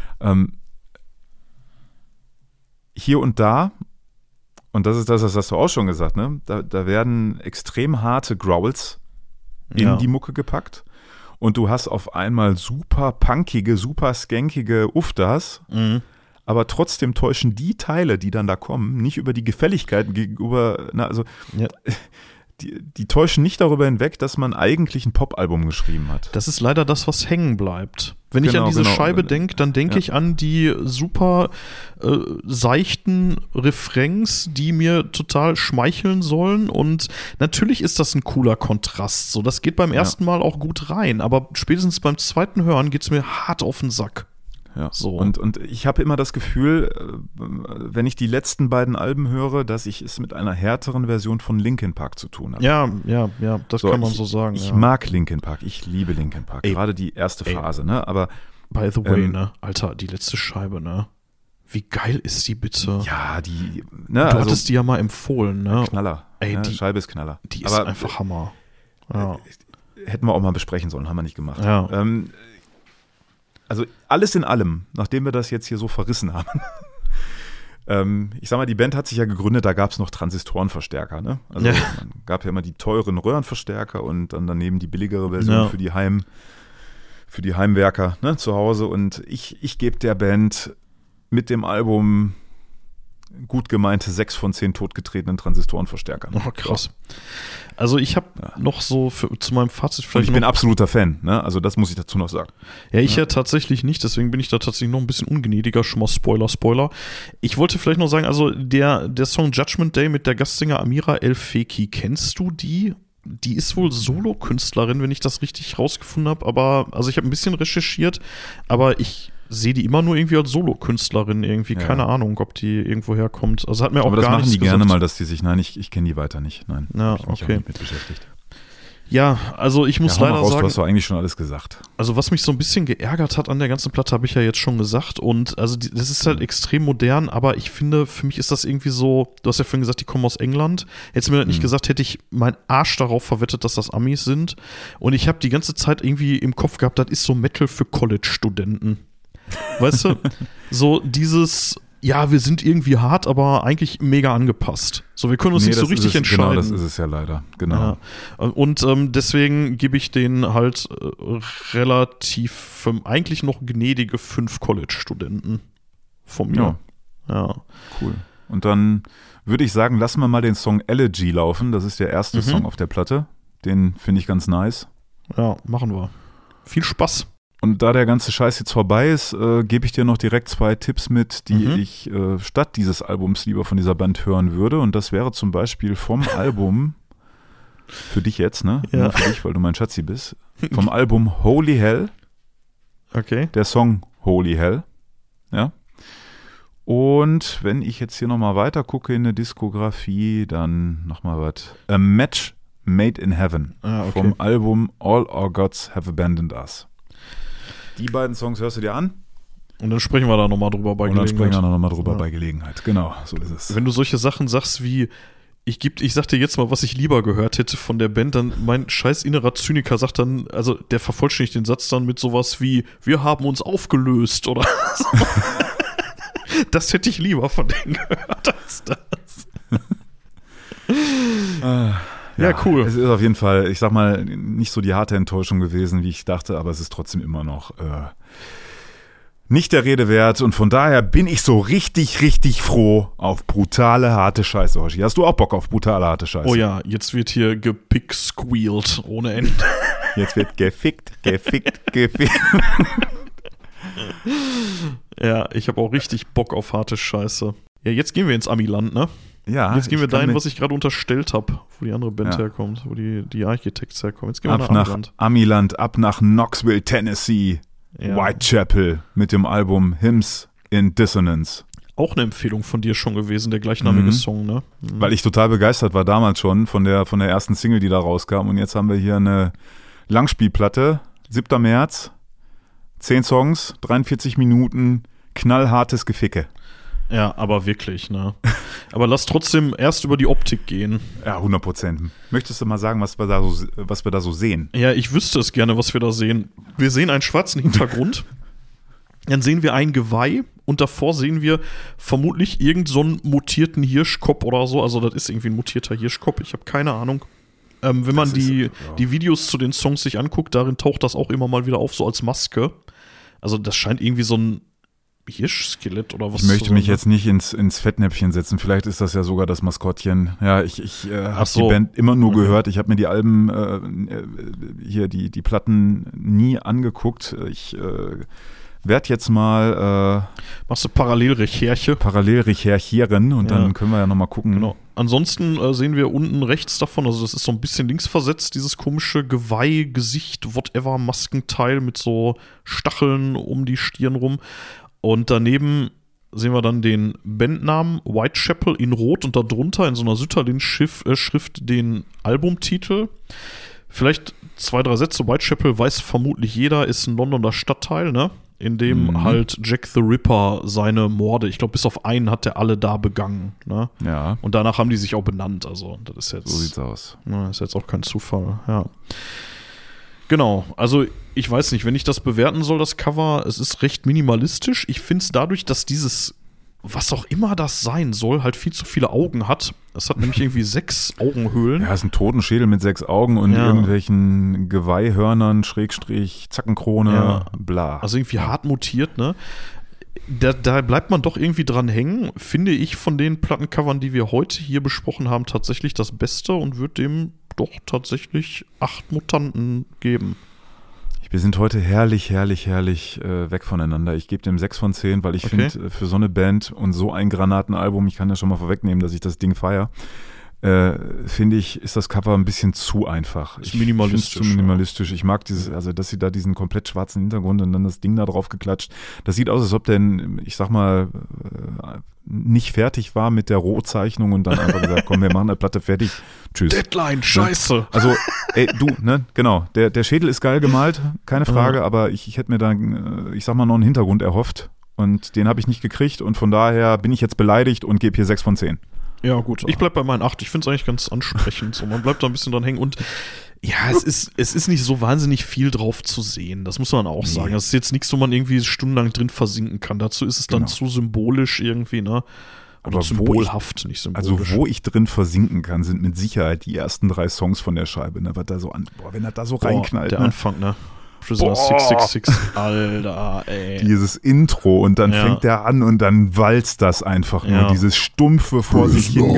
Hier und da, und das hast du auch schon gesagt, ne, da werden extrem harte Growls in die Mucke gepackt und du hast auf einmal super punkige, super skankige Uftas, aber trotzdem täuschen die Teile, die dann da kommen, nicht über die Gefälligkeiten gegenüber, die täuschen nicht darüber hinweg, dass man eigentlich ein Pop-Album geschrieben hat. Das ist leider das, was hängen bleibt. Wenn ich an diese Scheibe denke, dann denke ich an die super seichten Refrains, die mir total schmeicheln sollen. Und natürlich ist das ein cooler Kontrast. So, das geht beim ersten Mal auch gut rein, aber spätestens beim zweiten Hören geht es mir hart auf den Sack. Ja. So. Und ich habe immer das Gefühl, wenn ich die letzten beiden Alben höre, dass ich es mit einer härteren Version von Linkin Park zu tun habe. Ja, das kann man so sagen. Ich mag Linkin Park, ich liebe Linkin Park, gerade die erste Phase, ne? Aber by the way, ne, Alter, die letzte Scheibe, ne? Wie geil ist die bitte? Ja, die, ne? Du hattest die ja mal empfohlen, ne? Knaller. Ey, ja, die Scheibe ist Knaller. Die ist einfach Hammer. Ja. Hätten wir auch mal besprechen sollen, haben wir nicht gemacht. Ja. Also alles in allem, nachdem wir das jetzt hier so verrissen haben, ich sag mal, die Band hat sich ja gegründet, da gab es noch Transistorenverstärker, ne? Also man gab ja immer die teuren Röhrenverstärker und dann daneben die billigere Version für die Heimwerker, ne, zu Hause. Und ich gebe der Band mit dem Album gut gemeinte 6 von 10 totgetretenen Transistorenverstärkern. Oh, krass. Also ich habe noch so zu meinem Fazit vielleicht. Und ich bin absoluter Fan, ne? Also das muss ich dazu noch sagen. Ja, ich ja tatsächlich nicht, deswegen bin ich da tatsächlich noch ein bisschen ungnädiger. Schon mal Spoiler. Ich wollte vielleicht noch sagen, also der Song Judgment Day mit der Gastsänger Amira El Feki, kennst du die? Die ist wohl Solokünstlerin, wenn ich das richtig rausgefunden habe, aber, also ich habe ein bisschen recherchiert, aber ich sehe die immer nur irgendwie als Solokünstlerin irgendwie, keine Ahnung, ob die irgendwo herkommt. Also hat mir auch gar nichts gesagt. Aber das machen die gerne mal, dass die sich, ich kenne die weiter nicht, nein. Ja, hab ich mich auch nicht mit beschäftigt. Ja, also ich muss leider sagen, du hast doch eigentlich schon alles gesagt. Also was mich so ein bisschen geärgert hat an der ganzen Platte, habe ich ja jetzt schon gesagt. Und also das ist halt extrem modern, aber ich finde, für mich ist das irgendwie so, du hast ja vorhin gesagt, die kommen aus England. Hättest du mir nicht gesagt, hätte ich meinen Arsch darauf verwettet, dass das Amis sind. Und ich habe die ganze Zeit irgendwie im Kopf gehabt, das ist so Metal für College-Studenten. Weißt du? So dieses, ja, wir sind irgendwie hart, aber eigentlich mega angepasst. So, wir können uns nicht so richtig entscheiden. Genau, das ist es ja leider. Genau. Ja. Und deswegen gebe ich denen halt relativ, eigentlich noch gnädige 5 College-Studenten von mir. Ja. Cool. Und dann würde ich sagen, lassen wir mal den Song Elegy laufen. Das ist der erste Song auf der Platte. Den finde ich ganz nice. Ja, machen wir. Viel Spaß. Und da der ganze Scheiß jetzt vorbei ist, gebe ich dir noch direkt 2 Tipps mit, die ich statt dieses Albums lieber von dieser Band hören würde. Und das wäre zum Beispiel vom Album, für dich jetzt, ne? Ja. Nur für dich, weil du mein Schatzi bist. Vom Album Holy Hell. Okay. Der Song Holy Hell. Ja. Und wenn ich jetzt hier nochmal weiter gucke in der Diskografie, dann nochmal was. A Match Made in Heaven. Okay. Vom Album All Our Gods Have Abandoned Us. Die beiden Songs hörst du dir an. Und dann sprechen wir da nochmal drüber bei Gelegenheit. Bei Gelegenheit. Genau, so ist es. Wenn du solche Sachen sagst wie, ich sag dir jetzt mal, was ich lieber gehört hätte von der Band, dann mein scheiß innerer Zyniker sagt dann, also der vervollständigt den Satz dann mit sowas wie, wir haben uns aufgelöst oder so. Das hätte ich lieber von denen gehört als das. Ja, cool. Es ist auf jeden Fall, ich sag mal, nicht so die harte Enttäuschung gewesen, wie ich dachte, aber es ist trotzdem immer noch nicht der Rede wert. Und von daher bin ich so richtig, richtig froh auf brutale, harte Scheiße, Hoshi. Hast du auch Bock auf brutale, harte Scheiße? Oh ja, jetzt wird hier gepicksquealt ohne Ende. Jetzt wird gefickt. Ja, ich habe auch richtig Bock auf harte Scheiße. Ja, jetzt gehen wir ins Amiland, ne? Ja. Jetzt gehen wir dahin, was ich gerade unterstellt habe, wo die andere Band herkommt, wo die Architects herkommen. Jetzt gehen wir nach Amiland, ab nach Knoxville, Tennessee, Whitechapel mit dem Album Hymns in Dissonance. Auch eine Empfehlung von dir schon gewesen, der gleichnamige Song, ne? Weil ich total begeistert war damals schon von der ersten Single, die da rauskam. Und jetzt haben wir hier eine Langspielplatte, 7. März, 10 Songs, 43 Minuten, knallhartes Geficke. Ja, aber wirklich, ne? Aber lass trotzdem erst über die Optik gehen. Ja, 100%. Möchtest du mal sagen, was wir da so sehen? Ja, ich wüsste es gerne, was wir da sehen. Wir sehen einen schwarzen Hintergrund. Dann sehen wir ein Geweih und davor sehen wir vermutlich irgend so einen mutierten Hirschkopf oder so. Also das ist irgendwie ein mutierter Hirschkopf, ich habe keine Ahnung. Wenn man die Videos zu den Songs sich anguckt, darin taucht das auch immer mal wieder auf, so als Maske. Also das scheint irgendwie so ein Hirschskelett oder was? Ich möchte mich jetzt nicht ins Fettnäpfchen setzen. Vielleicht ist das ja sogar das Maskottchen. Ja, ich habe die Band immer nur gehört. Ich habe mir die Alben, hier die Platten nie angeguckt. Ich werde jetzt mal machst du parallel-recherchieren und dann können wir ja nochmal gucken. Genau. Ansonsten sehen wir unten rechts davon, also das ist so ein bisschen links versetzt, dieses komische Geweih, Gesicht, whatever, Maskenteil mit so Stacheln um die Stirn rum. Und daneben sehen wir dann den Bandnamen Whitechapel in Rot und darunter in so einer Sütterlin-Schrift den Albumtitel. Vielleicht 2, 3 Sätze. Whitechapel weiß vermutlich jeder, ist ein Londoner Stadtteil, ne? In dem halt Jack the Ripper seine Morde, ich glaube bis auf einen hat er alle da begangen, ne? Ja. Und danach haben die sich auch benannt, also das ist jetzt... So sieht's aus. Na, ist jetzt auch kein Zufall, ja. Genau, also ich weiß nicht, wenn ich das bewerten soll, das Cover, es ist recht minimalistisch. Ich finde es dadurch, dass dieses, was auch immer das sein soll, halt viel zu viele Augen hat. Es hat nämlich irgendwie 6 Augenhöhlen. Ja, es ist ein Totenschädel mit 6 Augen und irgendwelchen Geweihhörnern, Schrägstrich, Zackenkrone, bla. Also irgendwie hart mutiert, ne? Da bleibt man doch irgendwie dran hängen, finde ich von den Plattencovern, die wir heute hier besprochen haben, tatsächlich das Beste und würde dem doch tatsächlich 8 Mutanten geben. Wir sind heute herrlich weg voneinander. Ich gebe dem 6 von 10, weil ich finde, für so eine Band und so ein Granatenalbum, ich kann ja schon mal vorwegnehmen, dass ich das Ding feiere, finde ich, ist das Cover ein bisschen zu einfach. Ist minimalistisch. Zu minimalistisch. Ich mag dieses, also dass sie da diesen komplett schwarzen Hintergrund und dann das Ding da drauf geklatscht. Das sieht aus, als ob der, ich sag mal, nicht fertig war mit der Rohzeichnung und dann einfach gesagt, komm, wir machen eine Platte fertig. Tschüss. Deadline, scheiße. Also, ey, du, ne, genau. Der Schädel ist geil gemalt, keine Frage, aber ich hätte mir dann, ich sag mal, noch einen Hintergrund erhofft und den habe ich nicht gekriegt und von daher bin ich jetzt beleidigt und gebe hier 6 von 10. Ja, gut. Ich bleib bei meinen 8. Ich finde es eigentlich ganz ansprechend. So, man bleibt da ein bisschen dran hängen. Und ja, es ist nicht so wahnsinnig viel drauf zu sehen. Das muss man auch sagen. Das ist jetzt nichts, wo man irgendwie stundenlang drin versinken kann. Dazu ist es dann zu symbolisch irgendwie, ne? Oder symbolhaft, nicht symbolisch. Also, wo ich drin versinken kann, sind mit Sicherheit die ersten 3 Songs von der Scheibe. Ne? Was da so wenn er da so reinknallt. Der Anfang, ne? Prisoner 666, Alter, ey. Dieses Intro und dann fängt der an und dann walzt das einfach nur, dieses stumpfe vor sich hin.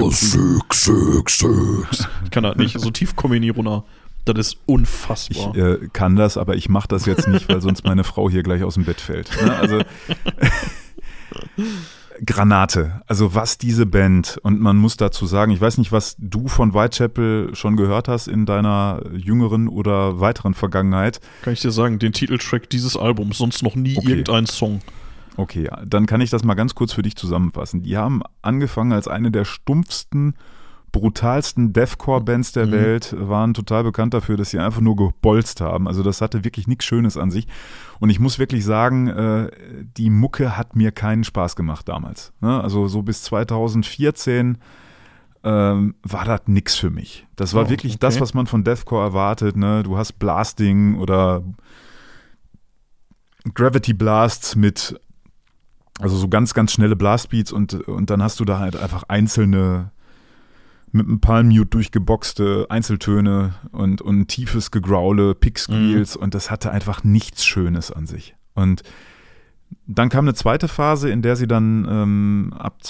Ich kann das nicht, so tief komme ich nie runter. Das ist unfassbar. Ich kann das, aber ich mache das jetzt nicht, weil sonst meine Frau hier gleich aus dem Bett fällt. Ne? Also Granate, also was diese Band, und man muss dazu sagen, ich weiß nicht, was du von Whitechapel schon gehört hast in deiner jüngeren oder weiteren Vergangenheit. Kann ich dir sagen, den Titeltrack dieses Albums, sonst noch nie irgendein Song. Okay, dann kann ich das mal ganz kurz für dich zusammenfassen. Die haben angefangen als eine der stumpfsten, brutalsten Deathcore-Bands der Welt, waren total bekannt dafür, dass sie einfach nur gebolzt haben. Also das hatte wirklich nichts Schönes an sich. Und ich muss wirklich sagen, die Mucke hat mir keinen Spaß gemacht damals. Ne? Also so bis 2014 war das nix für mich. Das war wirklich das, was man von Deathcore erwartet. Ne? Du hast Blasting oder Gravity Blasts mit, also so ganz, ganz schnelle Blastbeats und dann hast du da halt einfach einzelne mit einem Palm-Mute durchgeboxte Einzeltöne und ein tiefes Gegraule, Pick-Squeals und das hatte einfach nichts Schönes an sich. Und dann kam eine zweite Phase, in der sie dann ab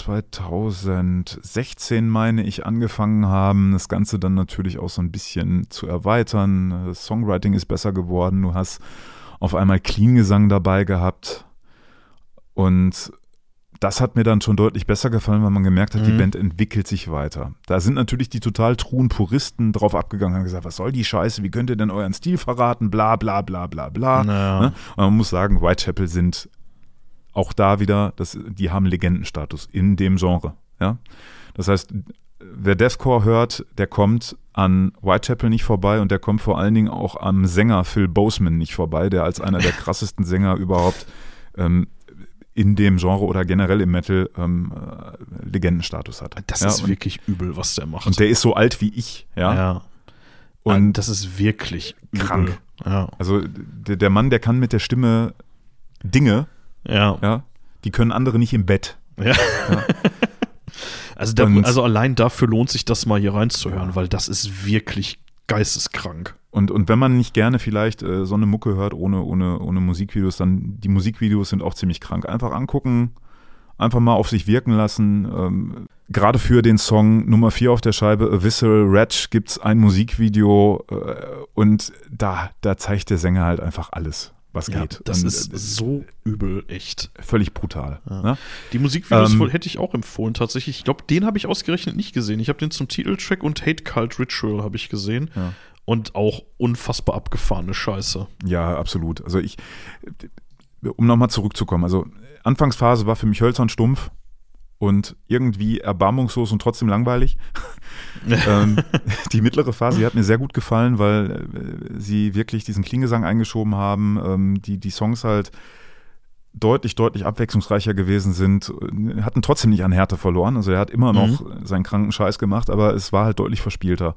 2016, meine ich, angefangen haben, das Ganze dann natürlich auch so ein bisschen zu erweitern. Das Songwriting ist besser geworden, du hast auf einmal Clean-Gesang dabei gehabt und das hat mir dann schon deutlich besser gefallen, weil man gemerkt hat, die Band entwickelt sich weiter. Da sind natürlich die total truhen Puristen drauf abgegangen und haben gesagt, was soll die Scheiße, wie könnt ihr denn euren Stil verraten, bla bla bla bla bla. Naja. Ne? Und man muss sagen, Whitechapel sind auch da wieder, die haben Legendenstatus in dem Genre. Ja? Das heißt, wer Deathcore hört, der kommt an Whitechapel nicht vorbei und der kommt vor allen Dingen auch am Sänger Phil Boseman nicht vorbei, der als einer der krassesten Sänger überhaupt in dem Genre oder generell im Metal Legendenstatus hat. Das ist wirklich übel, was der macht. Und der ist so alt wie ich. Ja. Und das ist wirklich krank. Übel. Ja. Also der Mann, der kann mit der Stimme Dinge, die können andere nicht im Bett. Ja. Also allein dafür lohnt sich das mal hier reinzuhören, weil das ist wirklich geisteskrank. Und wenn man nicht gerne vielleicht so eine Mucke hört ohne Musikvideos, dann die Musikvideos sind auch ziemlich krank. Einfach angucken, einfach mal auf sich wirken lassen. Gerade für den Song Nummer 4 auf der Scheibe, A Visceral Wretch, gibt es ein Musikvideo und da zeigt der Sänger halt einfach alles, was geht. Das und, ist so übel, echt. Völlig brutal. Ja. Ne? Die Musikvideos hätte ich auch empfohlen, tatsächlich. Ich glaube, den habe ich ausgerechnet nicht gesehen. Ich habe den zum Titeltrack und Hate Cult Ritual habe ich gesehen. Ja. Und auch unfassbar abgefahrene Scheiße. Ja, absolut. Also um nochmal zurückzukommen, also Anfangsphase war für mich hölzern stumpf und irgendwie erbarmungslos und trotzdem langweilig. Die mittlere Phase, die hat mir sehr gut gefallen, weil sie wirklich diesen Klingesang eingeschoben haben, die Songs halt deutlich abwechslungsreicher gewesen sind, hatten trotzdem nicht an Härte verloren. Also er hat immer noch seinen kranken Scheiß gemacht, aber es war halt deutlich verspielter.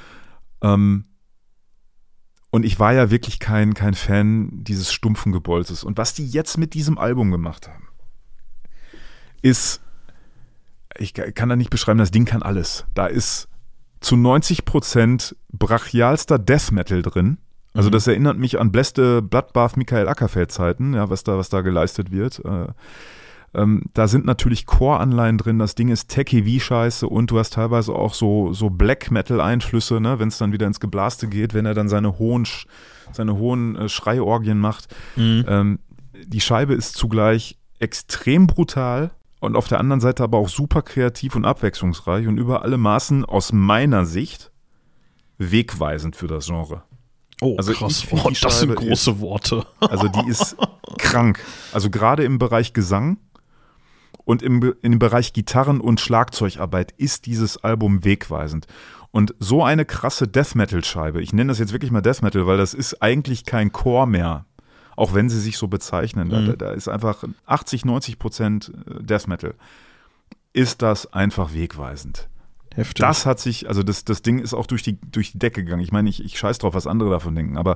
Und ich war ja wirklich kein Fan dieses stumpfen Gebolzes. Und was die jetzt mit diesem Album gemacht haben, ist, ich kann da nicht beschreiben, das Ding kann alles. Da ist zu 90% brachialster Death Metal drin. Also das erinnert mich an beste Bloodbath Michael Ackerfeld Zeiten, ja, was da geleistet wird. Da sind natürlich Core-Anleihen drin, das Ding ist techy wie Scheiße und du hast teilweise auch so Black Metal-Einflüsse, ne, wenn es dann wieder ins Geblaste geht, wenn er dann seine hohen Schreiorgien macht. Die Scheibe ist zugleich extrem brutal und auf der anderen Seite aber auch super kreativ und abwechslungsreich und über alle Maßen aus meiner Sicht wegweisend für das Genre. Oh, also krass, das sind große Worte. Also die ist krank. Also gerade im Bereich Gesang und im Bereich Gitarren- und Schlagzeugarbeit ist dieses Album wegweisend. Und so eine krasse Death-Metal-Scheibe, ich nenne das jetzt wirklich mal Death Metal, weil das ist eigentlich kein Core mehr, auch wenn sie sich so bezeichnen. Da ist einfach 80-90% Death Metal. Ist das einfach wegweisend. Heftig. Das hat sich, also das Ding ist auch durch die Decke gegangen. Ich meine, ich scheiß drauf, was andere davon denken, aber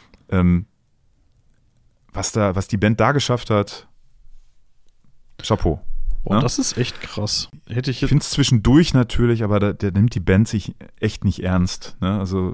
was die Band da geschafft hat, Chapeau. Boah, ne? Das ist echt krass. Ich finde es zwischendurch natürlich, aber der nimmt die Band sich echt nicht ernst. Ne? Also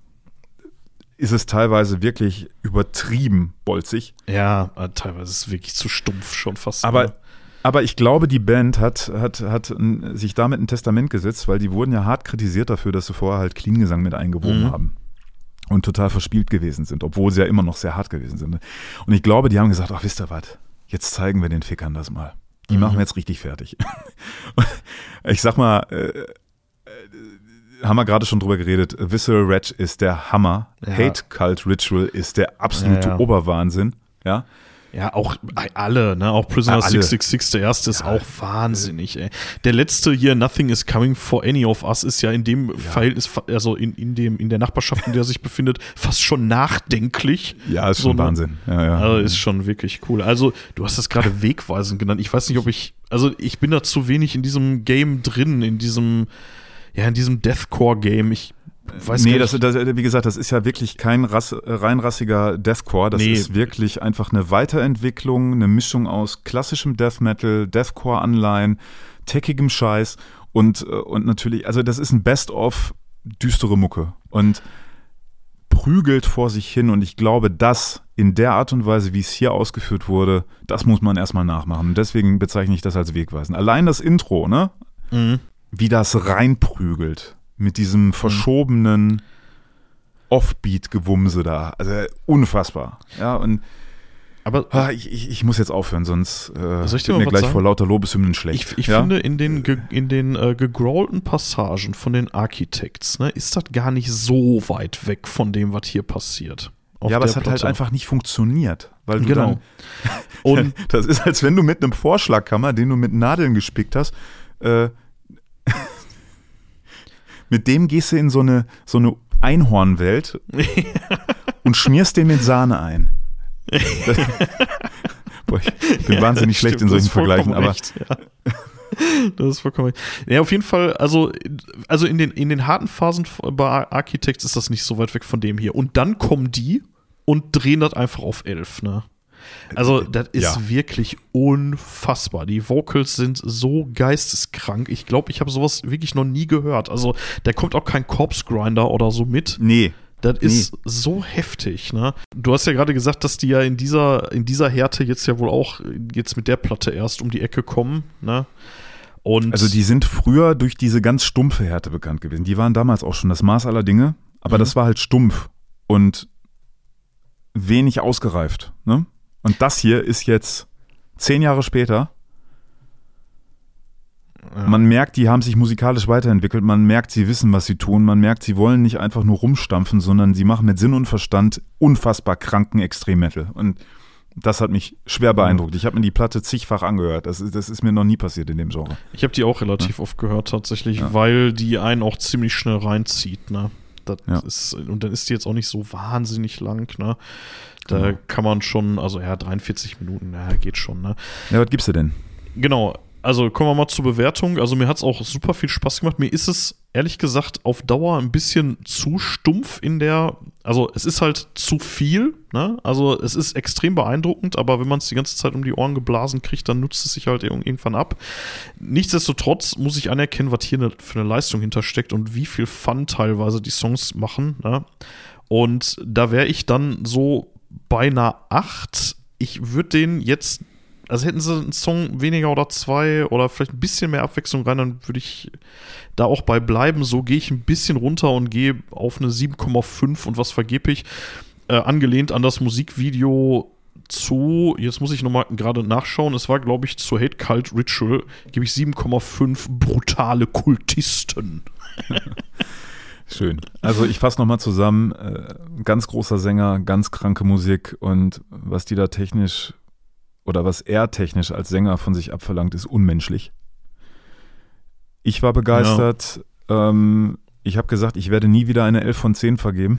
ist es teilweise wirklich übertrieben bolzig. Ja, teilweise ist es wirklich zu stumpf schon fast. Aber ich glaube, die Band hat sich damit ein Testament gesetzt, weil die wurden ja hart kritisiert dafür, dass sie vorher halt Clean-Gesang mit eingewoben haben und total verspielt gewesen sind, obwohl sie ja immer noch sehr hart gewesen sind. Und ich glaube, die haben gesagt, ach, wisst ihr was, jetzt zeigen wir den Fickern das mal. Die machen wir jetzt richtig fertig. Ich sag mal, haben wir gerade schon drüber geredet, Visceral Wretch ist der Hammer, ja. Hate Cult Ritual ist der absolute Oberwahnsinn, ja. Ja, auch alle, ne? Auch Prisoner 666, der erste ist auch wahnsinnig, ey. Der letzte hier, Nothing is Coming for Any of Us, ist ja in dem Verhältnis, also in der Nachbarschaft, in der er sich befindet, fast schon nachdenklich. Ja, ist schon Wahnsinn. Ja. Also ist schon wirklich cool. Also, du hast das gerade wegweisend genannt. Ich weiß nicht, ich bin da zu wenig in diesem Game drin, in diesem Deathcore-Game. Ich weiß nee, wie gesagt, das ist ja wirklich kein reinrassiger Deathcore. Das ist wirklich einfach eine Weiterentwicklung, eine Mischung aus klassischem Death Metal, Deathcore-Anleihen, techigem Scheiß und natürlich, also das ist ein Best-of düstere Mucke und prügelt vor sich hin und ich glaube, das in der Art und Weise, wie es hier ausgeführt wurde, das muss man erstmal nachmachen. Deswegen bezeichne ich das als wegweisend. Allein das Intro, ne? Wie das reinprügelt. Mit diesem verschobenen Offbeat-Gewumse da. Also unfassbar. Ja, aber ich muss jetzt aufhören, sonst wird mir gleich vor lauter Lobeshymnen schlecht. Ich finde, in den gegrowlten Passagen von den Architects, ne, ist das gar nicht so weit weg von dem, was hier passiert. Ja, aber es hat halt einfach nicht funktioniert. Weil du dann, und das ist, als wenn du mit einem Vorschlaghammer, den du mit Nadeln gespickt hast, mit dem gehst du in so eine Einhornwelt und schmierst den mit Sahne ein. Ich bin wahnsinnig schlecht in solchen Vergleichen, aber recht, ja. Das ist vollkommen recht. Ja, auf jeden Fall, also in den harten Phasen bei Architects ist das nicht so weit weg von dem hier. Und dann kommen die und drehen das einfach auf 11, ne? Also, das ist wirklich unfassbar. Die Vocals sind so geisteskrank. Ich glaube, ich habe sowas wirklich noch nie gehört. Also, da kommt auch kein Corpse Grinder oder so mit. Nee. Das ist so heftig, ne? Du hast ja gerade gesagt, dass die ja in dieser Härte jetzt ja wohl auch jetzt mit der Platte erst um die Ecke kommen, ne? Und also die sind früher durch diese ganz stumpfe Härte bekannt gewesen. Die waren damals auch schon das Maß aller Dinge, aber das war halt stumpf und wenig ausgereift, ne? Und das hier ist jetzt 10 Jahre später. Ja. Man merkt, die haben sich musikalisch weiterentwickelt, man merkt, sie wissen, was sie tun, man merkt, sie wollen nicht einfach nur rumstampfen, sondern sie machen mit Sinn und Verstand unfassbar kranken Extrem-Metal. Und das hat mich schwer beeindruckt. Ich habe mir die Platte zigfach angehört. Das ist mir noch nie passiert in dem Genre. Ich habe die auch relativ oft gehört tatsächlich, weil die einen auch ziemlich schnell reinzieht, ne? Und dann ist die jetzt auch nicht so wahnsinnig lang, ne? Da kann man schon, also 43 Minuten, geht schon, ne? Ja, was gibst du denn? Genau, also kommen wir mal zur Bewertung. Also mir hat es auch super viel Spaß gemacht. Mir ist es, ehrlich gesagt, auf Dauer ein bisschen zu stumpf also es ist halt zu viel, ne? Also es ist extrem beeindruckend, aber wenn man es die ganze Zeit um die Ohren geblasen kriegt, dann nutzt es sich halt irgendwann ab. Nichtsdestotrotz muss ich anerkennen, was hier für eine Leistung hintersteckt und wie viel Fun teilweise die Songs machen, ne? Und da wäre ich dann so bei einer 8. Ich würde den jetzt, also hätten sie einen Song weniger oder 2 oder vielleicht ein bisschen mehr Abwechslung rein, dann würde ich da auch bei bleiben. So gehe ich ein bisschen runter und gehe auf eine 7,5 und was vergebe ich? Angelehnt an das Musikvideo zu, jetzt muss ich nochmal gerade nachschauen, es war, glaube ich, zu Hate Cult Ritual, gebe ich 7,5 brutale Kultisten. Schön. Also ich fasse nochmal zusammen, ganz großer Sänger, ganz kranke Musik und was die da technisch oder was er technisch als Sänger von sich abverlangt, ist unmenschlich. Ich war begeistert. Ja. Ich habe gesagt, ich werde nie wieder eine 11 von 10 vergeben.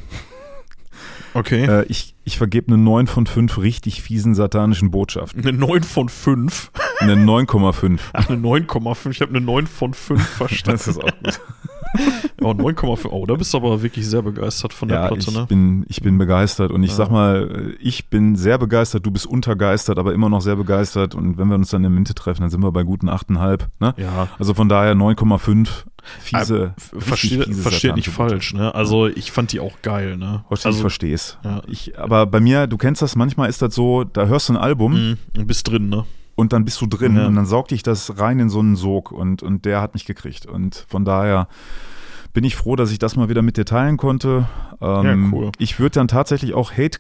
Okay. Ich vergebe eine 9 von 5 richtig fiesen satanischen Botschaften. Eine 9 von 5? Eine 9,5. Ach, eine 9,5. Ich habe eine 9 von 5 verstanden. Das ist auch gut. Oh, 9,5. Oh, da bist du aber wirklich sehr begeistert von der Platte, ne? Ich bin begeistert und ich sag mal, ich bin sehr begeistert, du bist untergeistert, aber immer noch sehr begeistert und wenn wir uns dann in der Mitte treffen, dann sind wir bei guten 8,5, ne? Ja. Also von daher 9,5. Versteht nicht falsch, ne? Also ich fand die auch geil, ne? Ich versteh's. Ja. Aber bei mir, du kennst das, manchmal ist das so, da hörst du ein Album und bist drin, ne? Und dann bist du drin und dann saugt dich das rein in so einen Sog und der hat mich gekriegt. Und von daher bin ich froh, dass ich das mal wieder mit dir teilen konnte. Cool. Ich würde dann tatsächlich auch Hate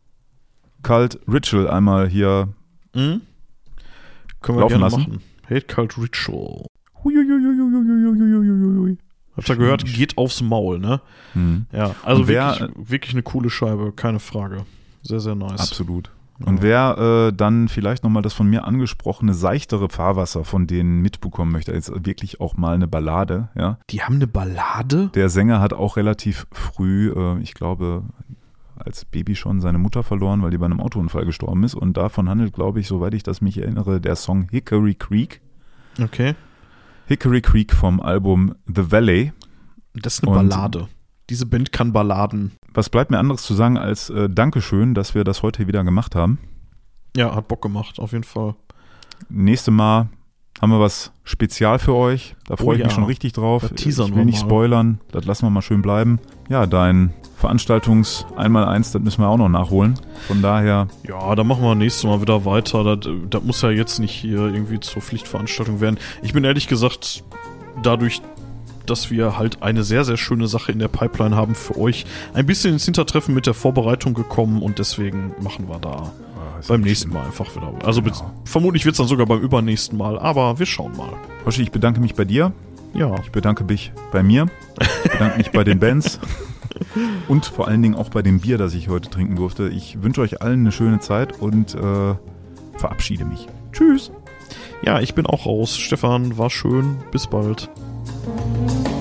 Cult Ritual einmal hier können wir laufen gerne lassen. Machen. Hate Cult Ritual. Huiuiuiuiuiuiui. Habt ihr gehört? Geht aufs Maul, ne? Ja, also wirklich eine coole Scheibe, keine Frage. Sehr, sehr nice. Absolut. Und wer dann vielleicht nochmal das von mir angesprochene seichtere Fahrwasser von denen mitbekommen möchte, jetzt wirklich auch mal eine Ballade, ja. Die haben eine Ballade? Der Sänger hat auch relativ früh, ich glaube, als Baby schon seine Mutter verloren, weil die bei einem Autounfall gestorben ist. Und davon handelt, glaube ich, soweit ich das mich erinnere, der Song Hickory Creek. Okay. Hickory Creek vom Album The Valley. Das ist eine Ballade. Diese Band kann Balladen. Was bleibt mir anderes zu sagen als Dankeschön, dass wir das heute wieder gemacht haben. Ja, hat Bock gemacht, auf jeden Fall. Nächstes Mal haben wir was spezial für euch. Da freue ich mich schon richtig drauf. Ich will nicht spoilern, das lassen wir mal schön bleiben. Ja, dein Veranstaltungs-1x1, das müssen wir auch noch nachholen. Von daher... Ja, da machen wir nächstes Mal wieder weiter. Das muss ja jetzt nicht hier irgendwie zur Pflichtveranstaltung werden. Ich bin ehrlich gesagt, dadurch, dass wir halt eine sehr, sehr schöne Sache in der Pipeline haben für euch, ein bisschen ins Hintertreffen mit der Vorbereitung gekommen und deswegen machen wir da beim nächsten Mal einfach wieder. Also vermutlich wird es dann sogar beim übernächsten Mal, aber wir schauen mal. Hoshi, ich bedanke mich bei dir. Ja. Ich bedanke mich bei mir. Ich bedanke mich bei den Bands. Und vor allen Dingen auch bei dem Bier, das ich heute trinken durfte. Ich wünsche euch allen eine schöne Zeit und verabschiede mich. Tschüss. Ja, ich bin auch raus. Stefan, war schön. Bis bald.